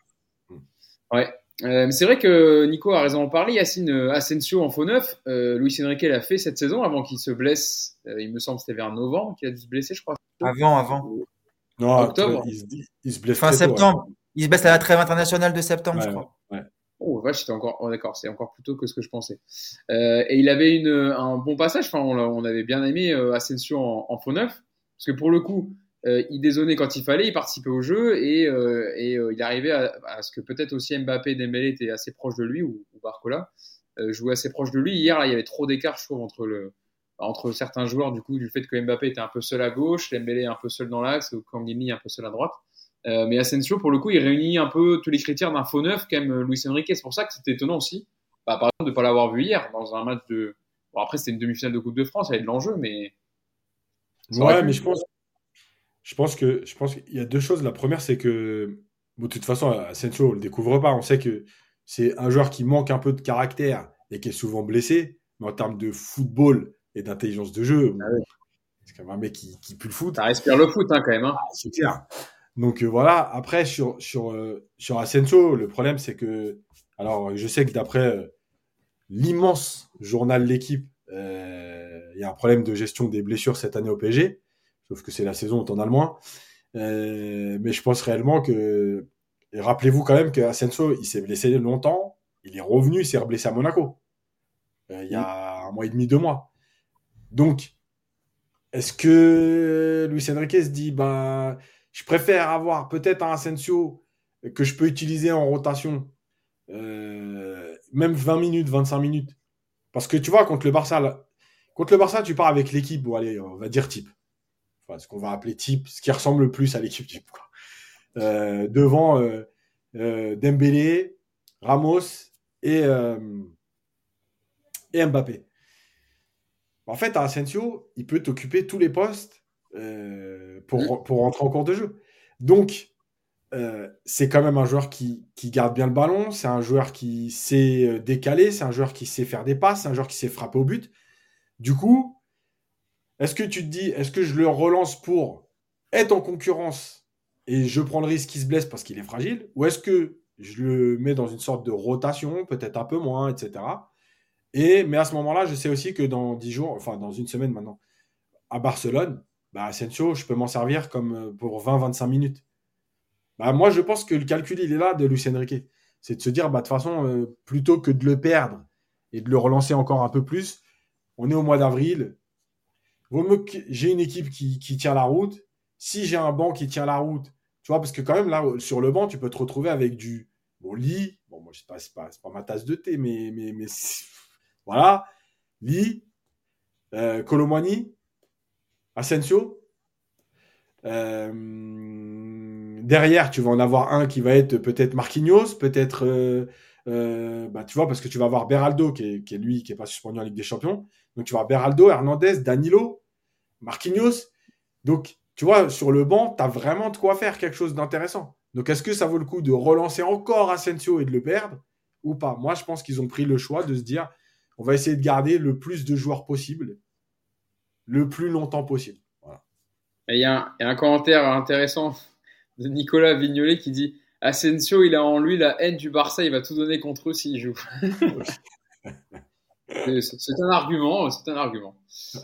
Ouais. Mais c'est vrai que Nico a raison d'en parler. Yacine Asensio en faux neuf. Luis Enrique l'a fait cette saison avant qu'il se blesse. Il me semble que c'était vers novembre qu'il a dû se blesser, je crois. Avant. Non, Octobre. Il se blesse fin très tôt, septembre. ouais. Il se blesse à la trêve internationale de septembre, je crois. Ouais. Oh, vache, c'était encore. Oh, d'accord, c'est encore plus tôt que ce que je pensais. Et il avait un bon passage. Enfin, on avait bien aimé Asensio en faux neuf. Parce que pour le coup, il dézonnait quand il fallait, il participait au jeu et il arrivait à ce que peut-être aussi Mbappé et Dembélé étaient assez proches de lui ou Barcola jouaient assez proches de lui. Hier, là, il y avait trop d'écart, je trouve, entre certains joueurs du fait que Mbappé était un peu seul à gauche, Dembélé un peu seul dans l'axe, ou Kangini un peu seul à droite. Mais Asensio, pour le coup, il réunit un peu tous les critères d'un faux neuf qu'aime Luis Enrique. C'est pour ça que c'était étonnant aussi, par exemple, de ne pas l'avoir vu hier dans un match de. Bon, après, c'était une demi-finale de Coupe de France, il y avait de l'enjeu, mais. Ouais, mais je pense qu'il y a deux choses. La première, c'est que, bon, de toute façon, Asensio, on le découvre pas. On sait que c'est un joueur qui manque un peu de caractère et qui est souvent blessé. Mais en termes de football et d'intelligence de jeu, Ah ouais. c'est quand même un mec qui pue le foot. Ça respire le foot, hein, quand même. Hein. C'est clair. Donc voilà. Après, sur Asensio, le problème, c'est que, alors, je sais que d'après l'immense journal L'Équipe, il y a un problème de gestion des blessures cette année au PSG. Sauf que c'est la saison où t'en as le moins. Mais je pense réellement que. Et rappelez-vous quand même qu'Asensio, il s'est blessé longtemps. Il est revenu, il s'est reblessé à Monaco. Il y a 1 mois et demi, 2 mois. Donc, est-ce que Luis Enrique se dit, ben, je préfère avoir peut-être un Asensio que je peux utiliser en rotation, même 20 minutes, 25 minutes. Parce que tu vois, contre le Barça, tu pars avec l'équipe, bon, allez, on va dire type. Enfin, ce qu'on va appeler type, ce qui ressemble le plus à l'équipe type. Quoi. Devant Dembélé, Ramos et Mbappé. En fait, Asensio, il peut t'occuper tous les postes pour rentrer en cours de jeu. Donc, c'est quand même un joueur qui garde bien le ballon, c'est un joueur qui sait décaler, c'est un joueur qui sait faire des passes, c'est un joueur qui sait frapper au but. Du coup, est-ce que tu te dis, est-ce que je le relance pour être en concurrence et je prends le risque qu'il se blesse parce qu'il est fragile, ou est-ce que je le mets dans une sorte de rotation, peut-être un peu moins, etc. Mais à ce moment-là, je sais aussi que dans 10 jours, enfin dans une semaine maintenant, à Barcelone, bah, Asensio, je peux m'en servir comme pour 20-25 minutes. Bah, moi, je pense que le calcul, il est là de Luis Enrique. C'est de se dire, bah, de toute façon, plutôt que de le perdre et de le relancer encore un peu plus, on est au mois d'avril. J'ai une équipe qui tient la route. Si j'ai un banc qui tient la route, tu vois, parce que quand même, là, sur le banc, tu peux te retrouver avec du Lee. Bon, moi, c'est pas ma tasse de thé, mais voilà. Lee, Colomani, Asensio. Derrière, tu vas en avoir un qui va être peut-être Marquinhos, peut-être, bah, tu vois, parce que tu vas avoir Beraldo qui est lui, qui n'est pas suspendu en Ligue des Champions. Donc, tu vas avoir Beraldo, Hernandez, Danilo, Marquinhos. Donc, tu vois, sur le banc, tu as vraiment de quoi faire quelque chose d'intéressant. Donc, est-ce que ça vaut le coup de relancer encore Asensio et de le perdre ou pas? Moi, je pense qu'ils ont pris le choix de se dire, on va essayer de garder le plus de joueurs possible, le plus longtemps possible. Voilà. Il y a un commentaire intéressant de Nicolas Vignolet qui dit Asensio, il a en lui la haine du Barça, il va tout donner contre eux s'il joue. C'est un argument, c'est un argument.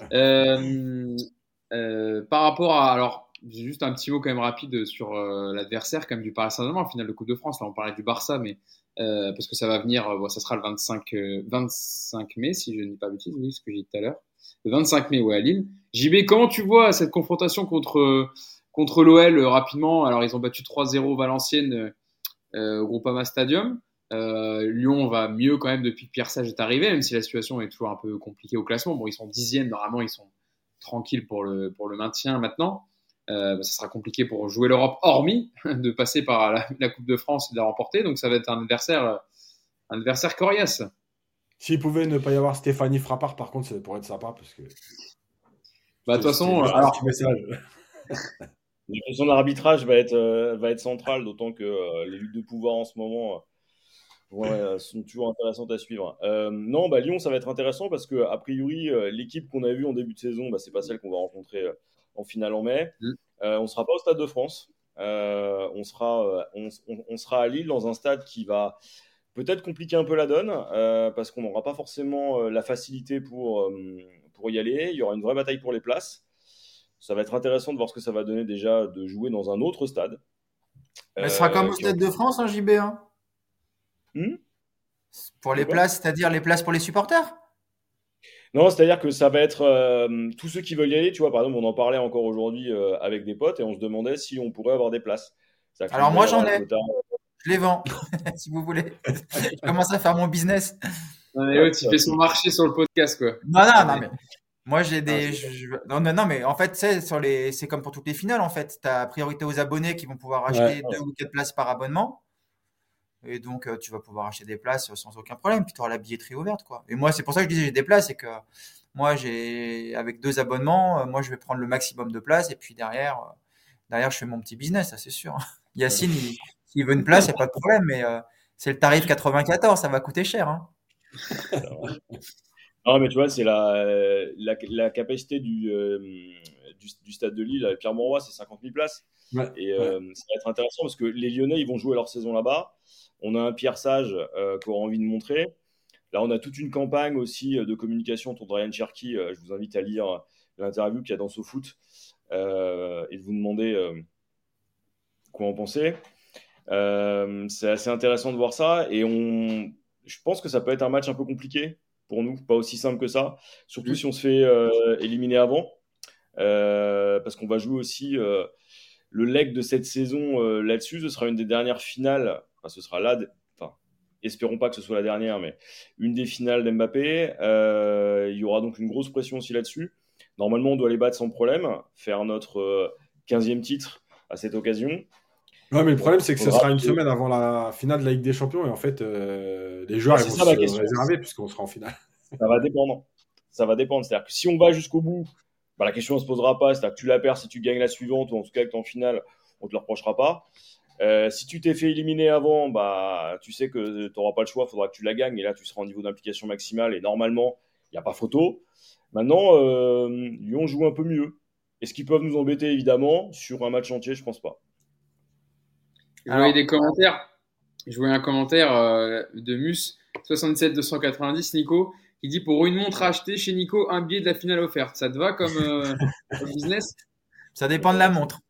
Par rapport à, alors, j'ai juste un petit mot quand même rapide sur l'adversaire quand même du Paris Saint-Germain en finale de Coupe de France. Là, on parlait du Barça, mais parce que ça va venir, ça sera le 25 mai, si je ne dis pas bêtise, oui, ce que j'ai dit tout à l'heure. Le 25 mai, ouais, à Lille. JB, comment tu vois cette confrontation contre l'OL rapidement? Alors, ils ont battu 3-0 Valenciennes au Groupama Stadium. Lyon va mieux quand même depuis que Pierre Sage est arrivé, même si la situation est toujours un peu compliquée au classement. Bon, ils sont 10e, normalement, ils sont tranquilles pour le maintien maintenant. Ça sera compliqué pour jouer l'Europe, hormis de passer par la Coupe de France et de la remporter. Donc, ça va être un adversaire coriace. S'il pouvait ne pas y avoir Stéphanie Frappard, par contre, ça pourrait être sympa parce que. Bah, de toute façon, alors, petit message. La question de l'arbitrage va être centrale, d'autant que les luttes de pouvoir en ce moment sont toujours intéressantes à suivre. Non, Lyon, ça va être intéressant parce que a priori, l'équipe qu'on a vue en début de saison, c'est pas celle qu'on va rencontrer en finale en mai. On sera pas au Stade de France. On sera à Lille dans un stade qui va peut-être compliquer un peu la donne parce qu'on n'aura pas forcément la facilité pour y aller. Il y aura une vraie bataille pour les places. Ça va être intéressant de voir ce que ça va donner déjà de jouer dans un autre stade. Ça sera comme au Stade de France, JB. Pour les places, c'est-à-dire les places pour les supporters? Non, c'est-à-dire que ça va être tous ceux qui veulent y aller. Tu vois, par exemple, on en parlait encore aujourd'hui avec des potes et on se demandait si on pourrait avoir des places. Alors moi, j'en ai. Je les vends, si vous voulez. Je commence à faire mon business. Tu fais son marché sur le podcast, quoi. Non, mais moi, j'ai des. Non, mais en fait, c'est comme pour toutes les finales, en fait. Tu as priorité aux abonnés qui vont pouvoir acheter 2 ou 4 places par abonnement. Et donc, tu vas pouvoir acheter des places sans aucun problème. Puis tu auras la billetterie ouverte, quoi. Et moi, c'est pour ça que je disais j'ai des places. C'est que moi, avec 2 abonnements, moi, je vais prendre le maximum de places. Et puis derrière, je fais mon petit business, ça, c'est sûr. Yacine, s'il veut une place, il n'y a pas de problème. Mais c'est le tarif 94, ça va coûter cher. Hein. Non, mais tu vois, c'est la capacité du stade de Lille, Pierre-Mauroy, c'est 50 000 places. Ouais, et ça va être intéressant parce que les Lyonnais, ils vont jouer leur saison là-bas. On a un Pierre Sage qui aura envie de montrer. Là, on a toute une campagne aussi de communication autour de Ryan Cherki. Je vous invite à lire l'interview qu'il y a dans SoFoot et de vous demander quoi en pensez. C'est assez intéressant de voir ça. Et je pense que ça peut être un match un peu compliqué pour nous, pas aussi simple que ça. Surtout si on se fait éliminer avant. Parce qu'on va jouer aussi le leg de cette saison là-dessus. Ce sera une des dernières finales. Enfin, ce sera là. Espérons pas que ce soit la dernière, mais une des finales d'Mbappé. Il y aura donc une grosse pression aussi là-dessus. Normalement, on doit les battre sans problème, faire notre 15e titre à cette occasion. Ouais, mais le problème, c'est que ce sera une semaine avant la finale de la Ligue des Champions et en fait, les joueurs ils vont se réserver puisqu'on sera en finale. Ça va dépendre. C'est-à-dire que si on va jusqu'au bout, la question ne se posera pas. C'est-à-dire que tu la perds si tu gagnes la suivante ou en tout cas que tu es en finale, on ne te le reprochera pas. Si tu t'es fait éliminer avant, tu sais que tu n'auras pas le choix, il faudra que tu la gagnes et là tu seras en niveau d'implication maximale et normalement il n'y a pas photo. Maintenant, Lyon joue un peu mieux. Est-ce qu'ils peuvent nous embêter évidemment sur un match entier? Je pense pas. Je voyais des commentaires. Je voyais un commentaire de Mus 67 290 Nico qui dit pour une montre achetée chez Nico, un billet de la finale offerte. Ça te va comme business? Ça dépend de la montre.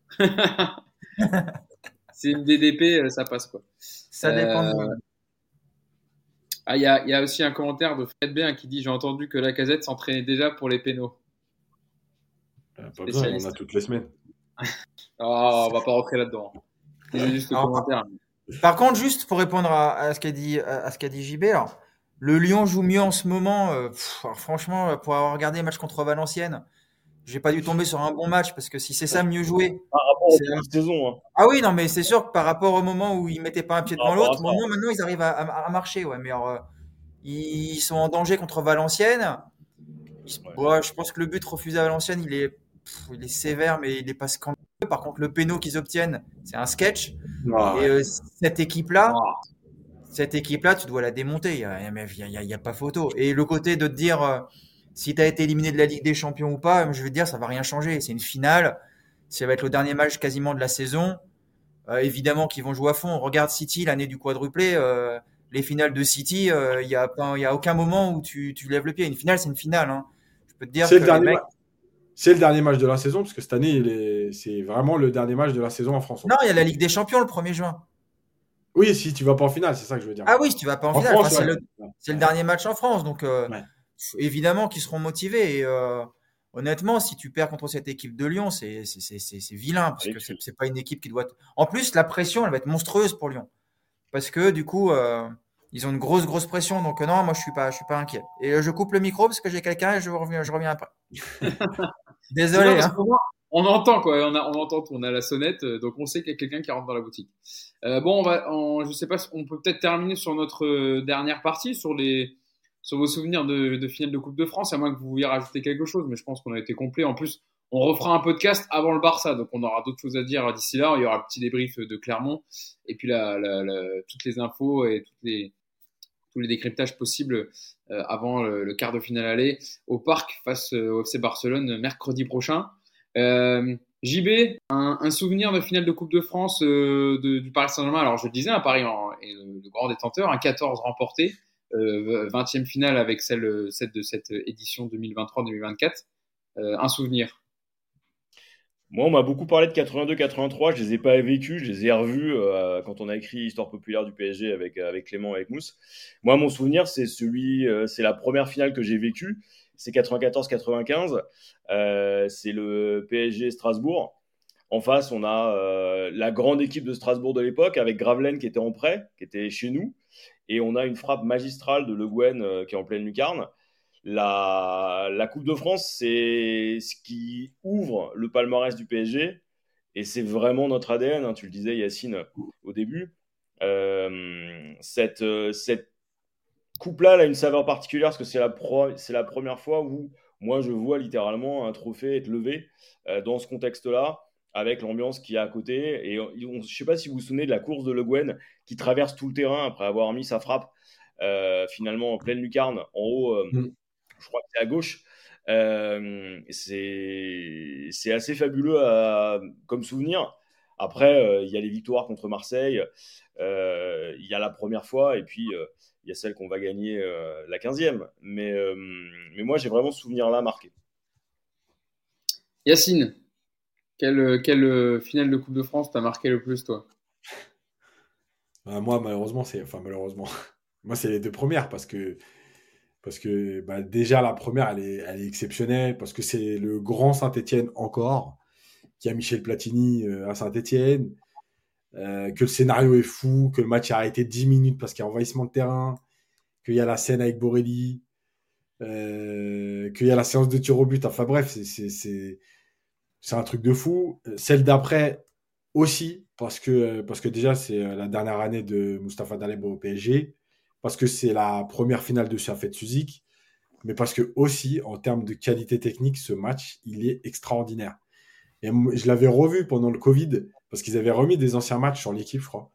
C'est une DDP, ça passe quoi. Ça dépend. Il y a aussi un commentaire de Fred Bain qui dit j'ai entendu que Lacazette s'entraînait déjà pour les pénaux. Pas besoin, on a toutes les semaines. On va pas rentrer là-dedans. C'est juste le commentaire. Par contre, juste pour répondre à ce qu'a dit JB, alors, le Lyon joue mieux en ce moment. Alors, franchement, pour avoir regardé le match contre Valenciennes, j'ai pas dû tomber sur un bon match parce que si c'est ça mieux jouer. Par rapport aux premières saisons. Hein. Ah oui, non, mais c'est sûr que par rapport au moment où ils mettaient pas un pied devant l'autre, maintenant ils arrivent à marcher. Ouais, mais alors, ils sont en danger contre Valenciennes. Je pense que le but refusé à Valenciennes, il est sévère, mais il est pas scandaleux. Par contre, le péno qu'ils obtiennent, c'est un sketch. Et cette équipe-là, tu dois la démonter. Il y a pas photo. Et le côté de te dire si tu as été éliminé de la Ligue des Champions ou pas, je veux dire, ça va rien changer. C'est une finale. Ça va être le dernier match quasiment de la saison. évidemment qu'ils vont jouer à fond. On regarde City, l'année du quadruplé, les finales de City, il y a aucun moment où tu lèves le pied. Une finale, c'est une finale, hein. Je peux te dire C'est que le les dernier mecs. match. C'est le dernier match de la saison, parce que cette année, c'est vraiment le dernier match de la saison en France, en Non, plus. il y a la Ligue des Champions le 1er juin. Oui, si tu vas pas en finale, c'est ça que je veux dire. Ah oui, si tu vas pas en En finale, enfin, France, ouais. c'est le dernier match en France, donc Ouais. évidemment qu'ils seront motivés. Et honnêtement, si tu perds contre cette équipe de Lyon, c'est vilain parce que c'est pas une équipe qui doit. En plus, la pression, elle va être monstrueuse pour Lyon parce que du coup, ils ont une grosse pression. Donc non, moi je suis pas inquiet. Et je coupe le micro parce que j'ai quelqu'un et je reviens après. C'est Désolé, bien parce hein. qu'au moins, on entend quoi, on entend, on a la sonnette, donc on sait qu'il y a quelqu'un qui rentre dans la boutique. Bon, je sais pas, on peut peut-être terminer sur notre dernière partie, sur vos souvenirs de finale de Coupe de France, à moins que vous vouliez rajouter quelque chose, mais je pense qu'on a été complet. En plus, on refera un podcast avant le Barça, donc on aura d'autres choses à dire d'ici là. Il y aura un petit débrief de Clermont, et puis toutes les infos et tous les décryptages possibles avant le quart de finale aller au Parc face au FC Barcelone mercredi prochain. JB, un souvenir de finale de Coupe de France du Paris Saint-Germain. Alors je le disais, Paris est le grand détenteur, un 14 remporté, 20e finale avec celle de cette édition 2023-2024. Un souvenir. Moi, on m'a beaucoup parlé de 82-83. Je les ai pas vécus, je les ai revus quand on a écrit Histoire populaire du PSG avec Clément et avec Mousse. Moi, mon souvenir, c'est la première finale que j'ai vécue. C'est 94-95. C'est le PSG Strasbourg. En face, on a la grande équipe de Strasbourg de l'époque avec Gravelaine qui était en prêt, qui était chez nous. Et on a une frappe magistrale de Le Guen qui est en pleine lucarne. La Coupe de France, c'est ce qui ouvre le palmarès du PSG et c'est vraiment notre ADN, hein, tu le disais Yacine au début. Cette coupe-là elle a une saveur particulière parce que c'est la première fois où moi je vois littéralement un trophée être levé dans ce contexte-là avec l'ambiance qu'il y a à côté. Et je ne sais pas si vous vous souvenez de la course de Le Guen qui traverse tout le terrain après avoir mis sa frappe finalement en pleine lucarne en haut. Je crois que c'est à gauche. C'est assez fabuleux comme souvenir. Après, il y a les victoires contre Marseille, il y a la première fois, et puis il y a celle qu'on va gagner la 15e. Mais moi, j'ai vraiment ce souvenir-là marqué. Yacine, quelle finale de Coupe de France t'a marqué le plus, toi? Moi, malheureusement, moi, c'est les deux premières parce que déjà la première, elle est exceptionnelle parce que c'est le grand Saint-Étienne encore qui a Michel Platini à Saint-Étienne, que le scénario est fou, que le match est arrêté 10 minutes parce qu'il y a envahissement de terrain, qu'il y a la scène avec Borelli, qu'il y a la séance de tir au but. Enfin bref, c'est un truc de fou. Celle d'après aussi parce que déjà c'est la dernière année de Mustapha Daleb au PSG, parce que c'est la première finale de Shafet Suzik, mais parce que aussi en termes de qualité technique, ce match il est extraordinaire. Et je l'avais revu pendant le Covid parce qu'ils avaient remis des anciens matchs sur l'équipe, je crois.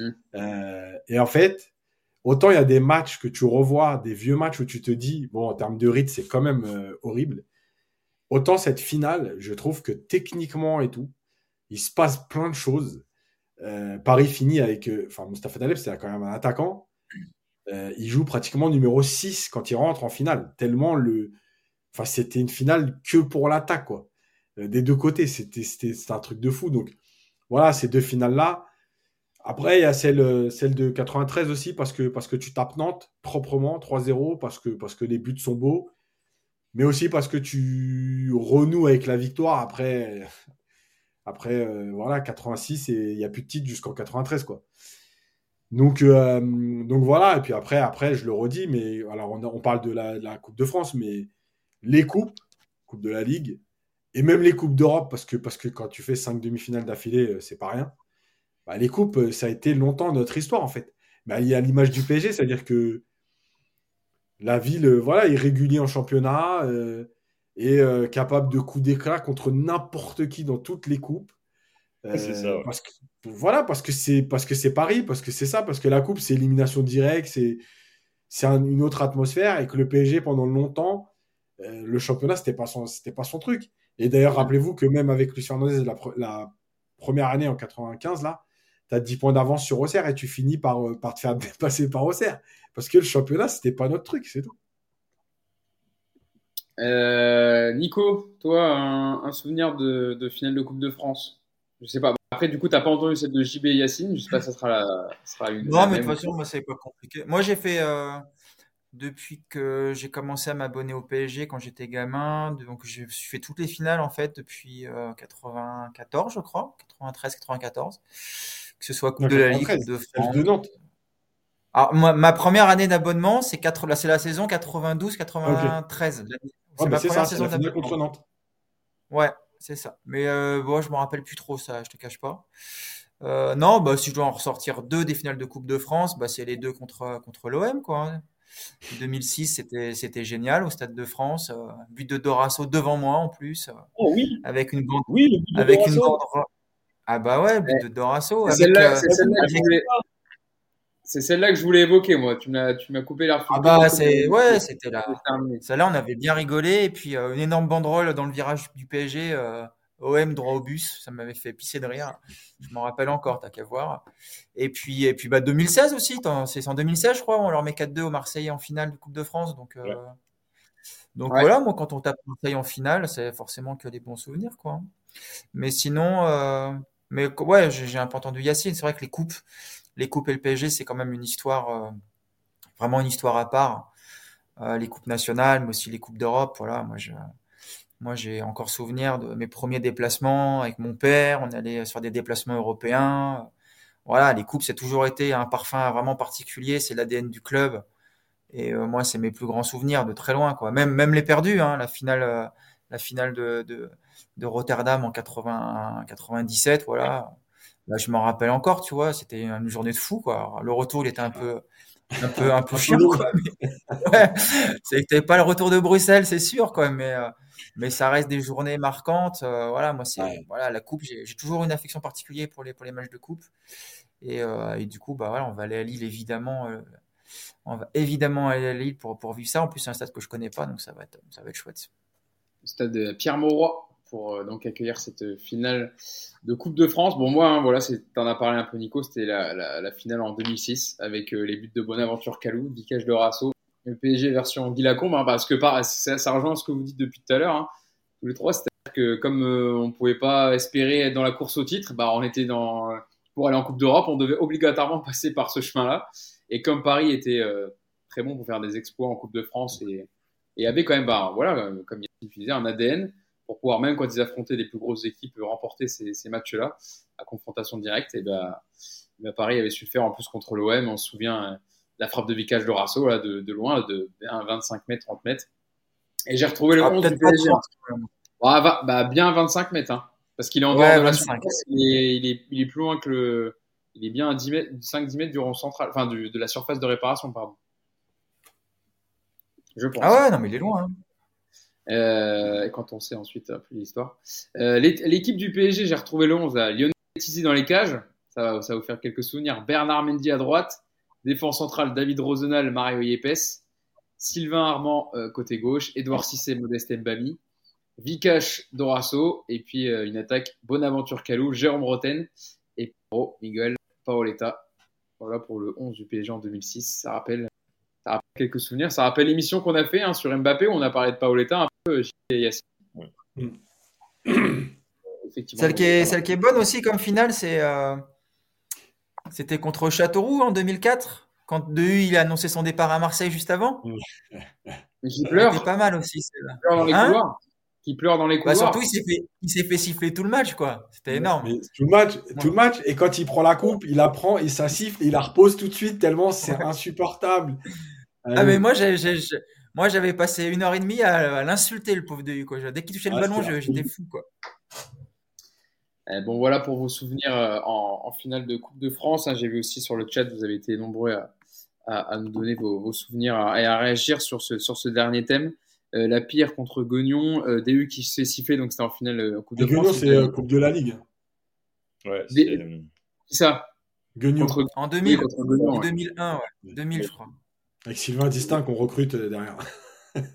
Et en fait, autant il y a des matchs que tu revois, des vieux matchs où tu te dis, bon, en termes de rythme, c'est quand même horrible. Autant cette finale, je trouve que techniquement et tout, il se passe plein de choses. Paris finit avec... Mustapha Daleb, c'est quand même un attaquant. Il joue pratiquement numéro 6 quand il rentre en finale. Tellement c'était une finale que pour l'attaque, quoi. Des deux côtés, c'était un truc de fou. Donc, voilà, ces deux finales-là. Après, il y a celle de 93 aussi, parce que tu tapes Nantes proprement, 3-0, parce que les buts sont beaux, mais aussi parce que tu renoues avec la victoire après voilà, 86, et il n'y a plus de titre jusqu'en 93, quoi. Donc voilà, et puis après, je le redis, mais alors on parle de la Coupe de France, mais les Coupe de la Ligue, et même les Coupes d'Europe, parce que quand tu fais 5 demi-finales d'affilée, c'est pas rien. Bah, les coupes, ça a été longtemps notre histoire, en fait. Bah, il y a l'image du PSG, c'est-à-dire que la ville, voilà, est régulier en championnat, et capable de coups d'éclat contre n'importe qui dans toutes les coupes. C'est ça, ouais. Parce que c'est Paris, parce que c'est ça, parce que la coupe, c'est élimination directe, c'est une autre atmosphère, et que le PSG, pendant longtemps, le championnat, c'était pas son truc. Et d'ailleurs, rappelez-vous que même avec Luis Fernandez, la première année en 95, là, as 10 points d'avance sur Auxerre et tu finis par te faire dépasser par Auxerre. Parce que le championnat, c'était pas notre truc, c'est tout. Nico, toi, un souvenir de finale de Coupe de France? Je sais pas. Après, du coup, t'as pas entendu celle de JB et Yacine. Je sais pas si ça sera Non, la mais de toute même. façon, moi, c'est pas compliqué. Moi, j'ai fait, depuis que j'ai commencé à m'abonner au PSG quand j'étais gamin, donc j'ai fait toutes les finales, en fait, depuis 94, je crois, 93, 94. Que ce soit Coupe Non, de la Ligue, Coupe 93, de celle France. de Nantes. Alors, ma première année d'abonnement, là, c'est la saison Ah, ok. 92-93. Ouais, C'est bah, ma c'est première ça, c'est saison la finale d'abonnement. contre Nantes. Ouais, c'est ça. Mais bon, je me rappelle plus trop ça, je te cache pas. Non, bah si je dois en ressortir deux des finales de Coupe de France, bah c'est les deux contre l'OM quoi, hein. 2006, c'était génial au Stade de France, but de Dorasso devant moi en plus, Oh oui, avec une bande oui, le but de avec une Dorasso. bande. Ah bah ouais, but Ouais. de Dorasso C'est avec celle-là, c'est Ah oui, celle-là que je avec voulais, c'est celle-là que je voulais évoquer, moi. Tu m'as coupé l'air ah sur deux bah minutes c'est ouais, c'était de là. terminer. Celle-là, on avait bien rigolé et puis une énorme banderole dans le virage du PSG, OM droit au bus, ça m'avait fait pisser de rire. Je m'en rappelle encore, t'as qu'à voir. Et puis bah 2016 aussi, c'est en 2016 je crois, on leur met 4-2 aux Marseillais en finale de Coupe de France. ouais. Donc Ouais. voilà, moi quand on tape Marseille en finale, c'est forcément que des bons souvenirs quoi, hein. Mais sinon, ouais, j'ai un peu entendu Yacine. C'est vrai que les coupes et le PSG, c'est quand même une histoire, vraiment une histoire à part. Les coupes nationales, mais aussi les coupes d'Europe. Voilà, moi, j'ai encore souvenir de mes premiers déplacements avec mon père. On allait sur des déplacements européens. Voilà, les coupes, c'est toujours été un parfum vraiment particulier. C'est l'ADN du club. Et moi, c'est mes plus grands souvenirs de très loin, quoi. Même les perdus, hein, la finale de Rotterdam en 97, voilà. Là, je m'en rappelle encore, tu vois. C'était une journée de fou, quoi. Alors, le retour, il était un peu Un peu chiant, long. quoi. Ouais, c'était pas le retour de Bruxelles, c'est sûr, quoi. Mais ça reste des journées marquantes. Voilà, moi, Ouais. voilà, la coupe. J'ai toujours une affection particulière pour les matchs de coupe. Et du coup, bah voilà, on va aller à Lille évidemment. On va évidemment aller à Lille pour vivre ça. En plus, c'est un stade que je connais pas, donc ça va être chouette. Au stade de Pierre Mauroy pour donc accueillir cette finale de Coupe de France. Bon, moi, hein, voilà, t'en as parlé un peu, Nico, c'était la finale en 2006 avec les buts de Bonaventure Kalou, Vicage de Rasso, le PSG version Guy Lacombe, hein, parce que ça rejoint ce que vous dites depuis tout à l'heure, hein, tous les trois, c'est-à-dire que comme on ne pouvait pas espérer être dans la course au titre, bah, on était pour aller en Coupe d'Europe, on devait obligatoirement passer par ce chemin-là. Et comme Paris était très bon pour faire des exploits en Coupe de France et avait quand même, bah, voilà, comme il disait, un ADN pour pouvoir, même quand ils affrontaient les plus grosses équipes, remporter ces matchs-là à confrontation directe. Et bah, Paris avait su le faire en plus contre l'OM. On se souvient la frappe de Vicage de Rasso là, de loin, de 25 mètres, 30 mètres. Et j'ai retrouvé le Ah, 11 du peut-être pas PSG. 30 quand même. Bah, bien 25 mètres, hein, parce qu'il est en dehors Ouais, de la 25. surface. Il est plus loin que le. Il est bien à 10 mètres, 5-10 mètres du rond central, enfin de la surface de réparation, pardon. Je Ah pense. ouais, non, mais il est loin, hein. Et quand on sait ensuite un peu l'histoire. L'équipe du PSG, j'ai retrouvé le 11 là. Lionel Tizi dans les cages, ça va vous faire quelques souvenirs. Bernard Mendy à droite, défense centrale David Rosenal, Mario Yepes, Sylvain Armand côté gauche, Edouard Cissé, Modeste Mbami, Vikash Dorasso, et puis une attaque Bonaventure Kalou, Jérôme Roten et Miguel Paoletta. Voilà pour le 11 du PSG en 2006. Ça rappelle quelques souvenirs. Ça rappelle l'émission qu'on a fait hein, sur Mbappé où on a parlé de Paoletta un peu chez Yassine. Effectivement, Celle qui est, celle qui est bonne aussi comme finale, c'était contre Châteauroux en 2004, quand Dehu il a annoncé son départ à Marseille juste avant. mais qui Elle était pleure, pas mal aussi, celle-là. pleure dans les Hein? couloirs. Qui pleure dans les Bah surtout, couloirs. il s'est fait siffler tout le match, quoi. C'était énorme. Mais tout le Moi- match, et quand il prend la coupe, il la prend et ça siffle et il la repose tout de suite tellement c'est insupportable. Ah mais Allez. moi j'avais passé 1 heure et demie à l'insulter le pauvre Dehu, quoi. Dès qu'il touchait le Ah, ballon, c'était j'étais affreux. fou, quoi. Bon, voilà pour vos souvenirs en finale de Coupe de France, hein. J'ai vu aussi sur le chat, vous avez été nombreux à nous donner vos souvenirs et à réagir sur ce dernier thème. La pire contre Gognon, DU qui se fait siffler, donc c'était en finale Coupe de Guigno, France. c'est Coupe de la Ligue. Ouais, Qui ça? Guigno, En Oui, 2000 contre ou Gognon, ouais. 2001, ouais. 2000, je crois. avec Sylvain Distin qu'on recrute derrière.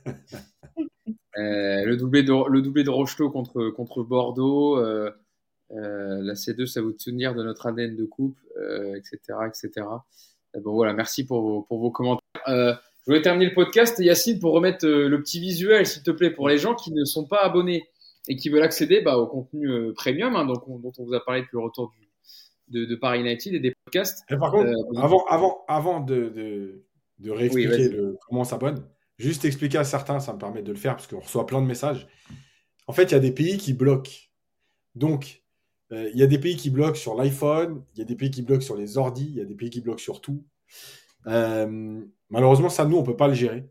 Le doublé de Rocheteau contre Bordeaux. La C2, ça vous souvenir de notre ADN de coupe, etc., etc. Bon, voilà, merci pour vos commentaires. Je voulais terminer le podcast, Yacine, pour remettre le petit visuel, s'il te plaît, pour les gens qui ne sont pas abonnés et qui veulent accéder au contenu premium, hein, dont on vous a parlé depuis le retour de Paris United et des podcasts. Et par contre, avant de réexpliquer comment on s'abonne, juste expliquer à certains, ça me permet de le faire parce qu'on reçoit plein de messages. En fait, il y a des pays qui bloquent. Donc, il y a des pays qui bloquent sur l'iPhone, il y a des pays qui bloquent sur les ordis, il y a des pays qui bloquent sur tout. Malheureusement, ça, nous, on ne peut pas le gérer.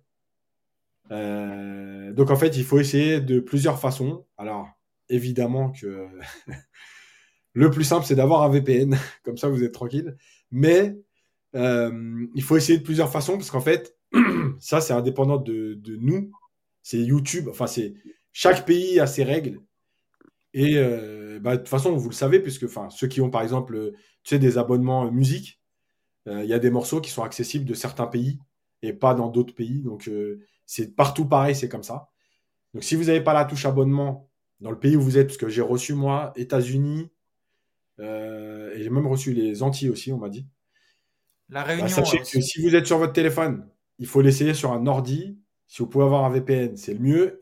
Donc, en fait, il faut essayer de plusieurs façons. Alors, évidemment que le plus simple, c'est d'avoir un VPN. Comme ça, vous êtes tranquille. Mais il faut essayer de plusieurs façons parce qu'en fait, ça, c'est indépendant de nous. C'est YouTube. Enfin, chaque pays a ses règles. Et de toute façon, vous le savez, puisque ceux qui ont, par exemple, des abonnements musique, il y a des morceaux qui sont accessibles de certains pays et pas dans d'autres pays. Donc, c'est partout pareil, c'est comme ça. Donc, si vous n'avez pas la touche abonnement dans le pays où vous êtes, parce que j'ai reçu, moi, États-Unis, et j'ai même reçu les Antilles aussi, on m'a dit. La Réunion. Sachez que si vous êtes sur votre téléphone, il faut l'essayer sur un ordi. Si vous pouvez avoir un VPN, c'est le mieux.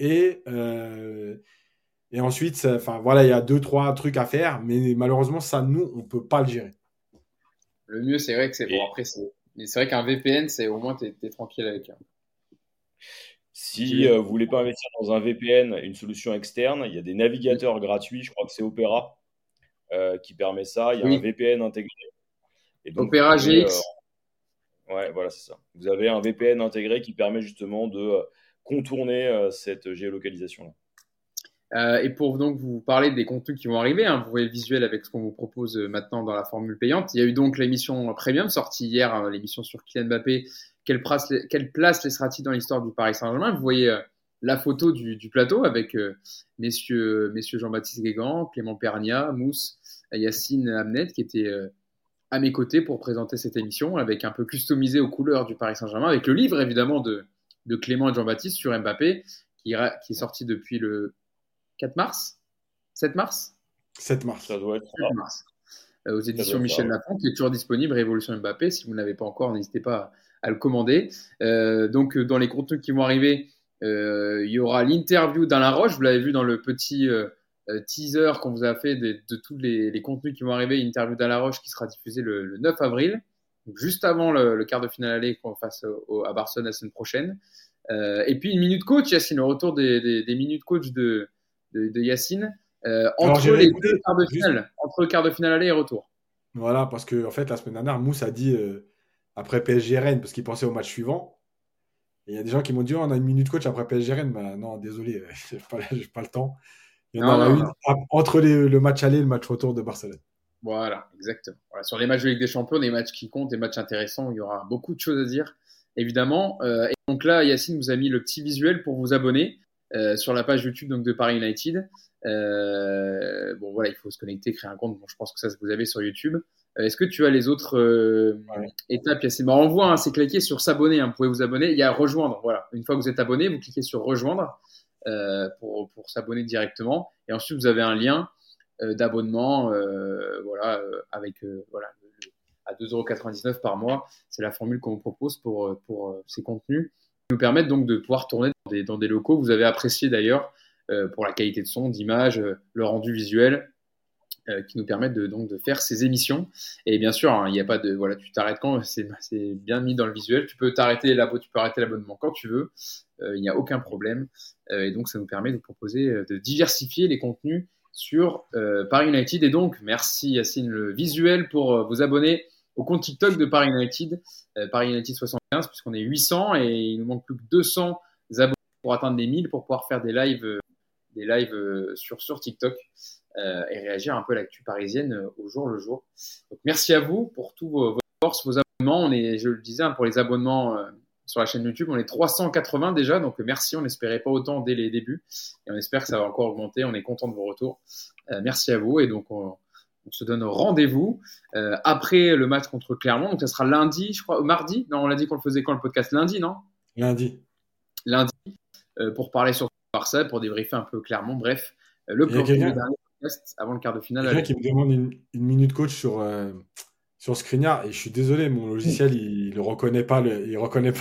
Et ensuite, il y a 2-3 trucs à faire, mais malheureusement, ça, nous, on ne peut pas le gérer. Le mieux, c'est vrai que c'est bon. Après, mais c'est vrai qu'un VPN, c'est au moins, t'es tranquille avec. Si vous voulez pas investir dans un VPN, une solution externe, il y a des navigateurs gratuits, je crois que c'est Opera qui permet ça. Il y a un VPN intégré. Et donc, Opera GX. Ouais, voilà, c'est ça. Vous avez un VPN intégré qui permet justement de contourner cette géolocalisation-là. Et pour donc vous parler des contenus qui vont arriver, hein, vous voyez le visuel avec ce qu'on vous propose maintenant dans la formule payante. Il y a eu donc l'émission Premium sortie hier, l'émission sur Kylian Mbappé. Quelle place laissera-t-il dans l'histoire du Paris Saint-Germain? Vous voyez la photo du plateau avec messieurs Jean-Baptiste Guégan, Clément Pernia, Mousse, Yacine Amnet qui étaient à mes côtés pour présenter cette émission, avec un peu customisé aux couleurs du Paris Saint-Germain, avec le livre évidemment de Clément et Jean-Baptiste sur Mbappé qui est sorti depuis le 4 mars 7 mars 7 mars. Ça doit être 7 mars. Aux éditions Michel Lafon, qui est toujours disponible, Révolution Mbappé. Si vous ne l'avez pas encore, n'hésitez pas à le commander. Donc, dans les contenus qui vont arriver, il y aura l'interview d'Alain Roche. Vous l'avez vu dans le petit teaser qu'on vous a fait de tous les contenus qui vont arriver. Interview d'Alain Roche qui sera diffusée le 9 avril, donc juste avant le quart de finale aller qu'on fasse à Barcelone la semaine prochaine. Et puis, une minute coach, Yacine, le retour des minutes coach de Yacine entre les deux quarts de finale, entre le quart de finale aller et retour. Voilà, parce que en fait, la semaine dernière, Mousse a dit après PSG Rennes, parce qu'il pensait au match suivant. Et il y a des gens qui m'ont dit on a une minute coach après PSG Rennes. Bah, non, désolé, j'ai pas le temps. Il y en aura une entre le match aller et le match retour de Barcelone. Voilà, exactement. Voilà, sur les matchs de Ligue des Champions, des matchs qui comptent, des matchs intéressants, il y aura beaucoup de choses à dire, évidemment. Et donc là, Yacine vous a mis le petit visuel pour vous abonner. Sur la page YouTube donc de Paris United. Bon voilà, il faut se connecter, créer un compte. Bon, je pense que ça vous avez sur YouTube. Est-ce que tu as les autres étapes? C'est marrant, on voit, hein, c'est cliquer sur s'abonner. Hein, vous pouvez vous abonner. Il y a rejoindre. Voilà, une fois que vous êtes abonné, vous cliquez sur rejoindre pour s'abonner directement. Et ensuite vous avez un lien d'abonnement. Avec à 2,99 € par mois. C'est la formule qu'on vous propose pour ces contenus qui nous permettent donc de pouvoir tourner dans des locaux. Vous avez apprécié d'ailleurs pour la qualité de son, d'image, le rendu visuel qui nous permettent de faire ces émissions. Et bien sûr, hein, il n'y a pas de tu t'arrêtes quand, c'est bien mis dans le visuel. Tu peux arrêter l'abonnement quand tu veux. Il n'y a aucun problème. Et donc ça nous permet de proposer, de diversifier les contenus sur Paris United. Et donc merci Yacine le visuel pour vous abonner au compte TikTok de Paris United, Paris United 75, puisqu'on est 800 et il nous manque plus que 200 abonnés pour atteindre les 1000 pour pouvoir faire des lives sur TikTok et réagir un peu à l'actu parisienne au jour le jour. Donc merci à vous pour tous vos forces, vos abonnements. Je le disais, hein, pour les abonnements sur la chaîne YouTube, on est 380 déjà, donc merci, on n'espérait pas autant dès les débuts et on espère que ça va encore augmenter. On est content de vos retours. Merci à vous et donc on se donne rendez-vous après le match contre Clermont. Donc, ça sera lundi, je crois, mardi. Non, on l'a dit qu'on le faisait quand le podcast? Lundi, non? Lundi. Pour parler sur Barça, pour débriefer un peu Clermont. Bref, le plan du dernier podcast avant le quart de finale. Quelqu'un qui me demande une minute coach sur Skriniar, et je suis désolé, mon logiciel, il reconnaît pas, il reconnaît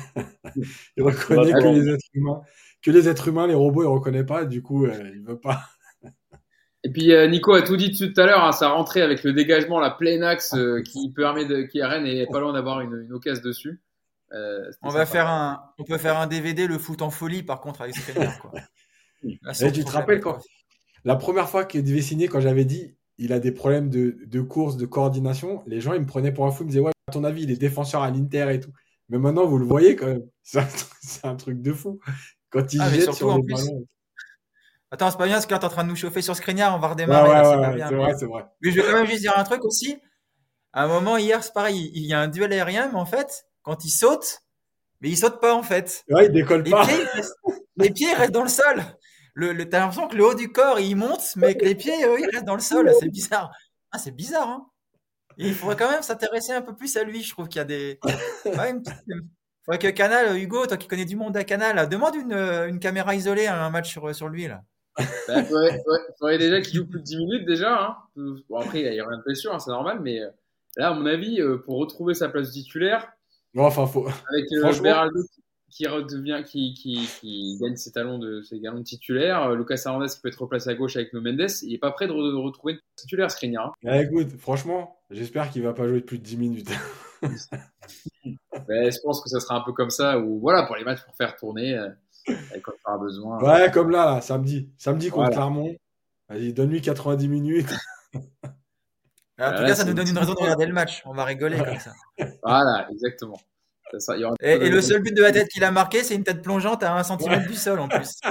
que les êtres humains. Que les êtres humains, les robots, ils reconnaissent pas, du coup, il veut pas. Et puis Nico a tout dit tout à l'heure, hein, sa rentrée avec le dégagement, la plein axe qui permet qui Rennes est pas loin d'avoir une occasion dessus. On peut faire un DVD, le foot en folie, par contre, avec Skriniar, quoi. Là, Et tu te rappelles quand la première fois qu'il devait signer, quand j'avais dit il a des problèmes de course, de coordination, les gens ils me prenaient pour un fou, ils me disaient ouais, à ton avis, il est défenseur à l'Inter et tout. Mais maintenant, vous le voyez quand même, c'est un truc de fou. Quand il jette sur les ballons. Attends, c'est pas bien parce que là, t'es en train de nous chauffer sur Skriniar, on va redémarrer. Ouais, c'est vrai, c'est vrai. Mais je vais quand même juste dire un truc aussi. À un moment, hier, c'est pareil, il y a un duel aérien, mais en fait, quand il saute, mais il saute pas en fait. Ouais, il décolle pas. Les pieds restent dans le sol. T'as l'impression que le haut du corps, il monte, mais que les pieds, ils restent dans le sol. C'est bizarre. Ah, c'est bizarre, hein. Et il faudrait quand même s'intéresser un peu plus à lui. Je trouve qu'il y a des. Ouais, il faudrait que Canal, Hugo, toi qui connais du monde à Canal, demande une caméra isolée à un match sur lui, là. Bah, faudrait déjà qu'il joue plus de 10 minutes déjà. Hein. Bon, après, il y a rien de blessure, hein, c'est normal, mais là, à mon avis, pour retrouver sa place de titulaire, bon, enfin, avec Beraldo qui redevient, qui gagne ses galons de titulaire, Lucas Hernandez qui peut être replacé à gauche avec No Mendes, il est pas prêt de retrouver une titulaire, Skriniar. Hein. Ouais, écoute, franchement, j'espère qu'il va pas jouer plus de 10 minutes. Ouais, je pense que ça sera un peu comme ça, ou voilà, pour les matchs pour faire tourner. Quand on aura besoin. Ouais, comme là, samedi contre Clermont. Vas-y, donne-lui 90 minutes. En tout cas, ça nous donne une raison de regarder le match. On va rigoler comme ça. Voilà, exactement. Et le seul but de la tête qu'il a marqué, c'est une tête plongeante à 1 cm du sol en plus.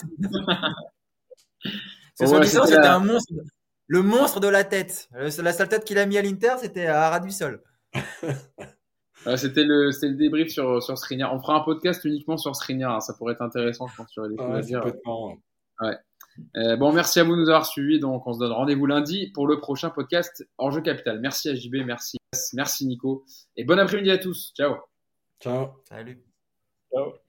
C'était un monstre. Le monstre de la tête. La seule tête qu'il a mis à l'Inter, c'était à ras du sol. C'était le débrief sur Skriniar. On fera un podcast uniquement sur Skriniar. Hein. Ça pourrait être intéressant, je pense, sur les choses à dire. Ouais. Bon, merci à vous de nous avoir suivis. Donc, on se donne rendez-vous lundi pour le prochain podcast Enjeu Capital. Merci à JB, merci Nico. Et bon après-midi à tous. Ciao. Ciao. Salut. Ciao.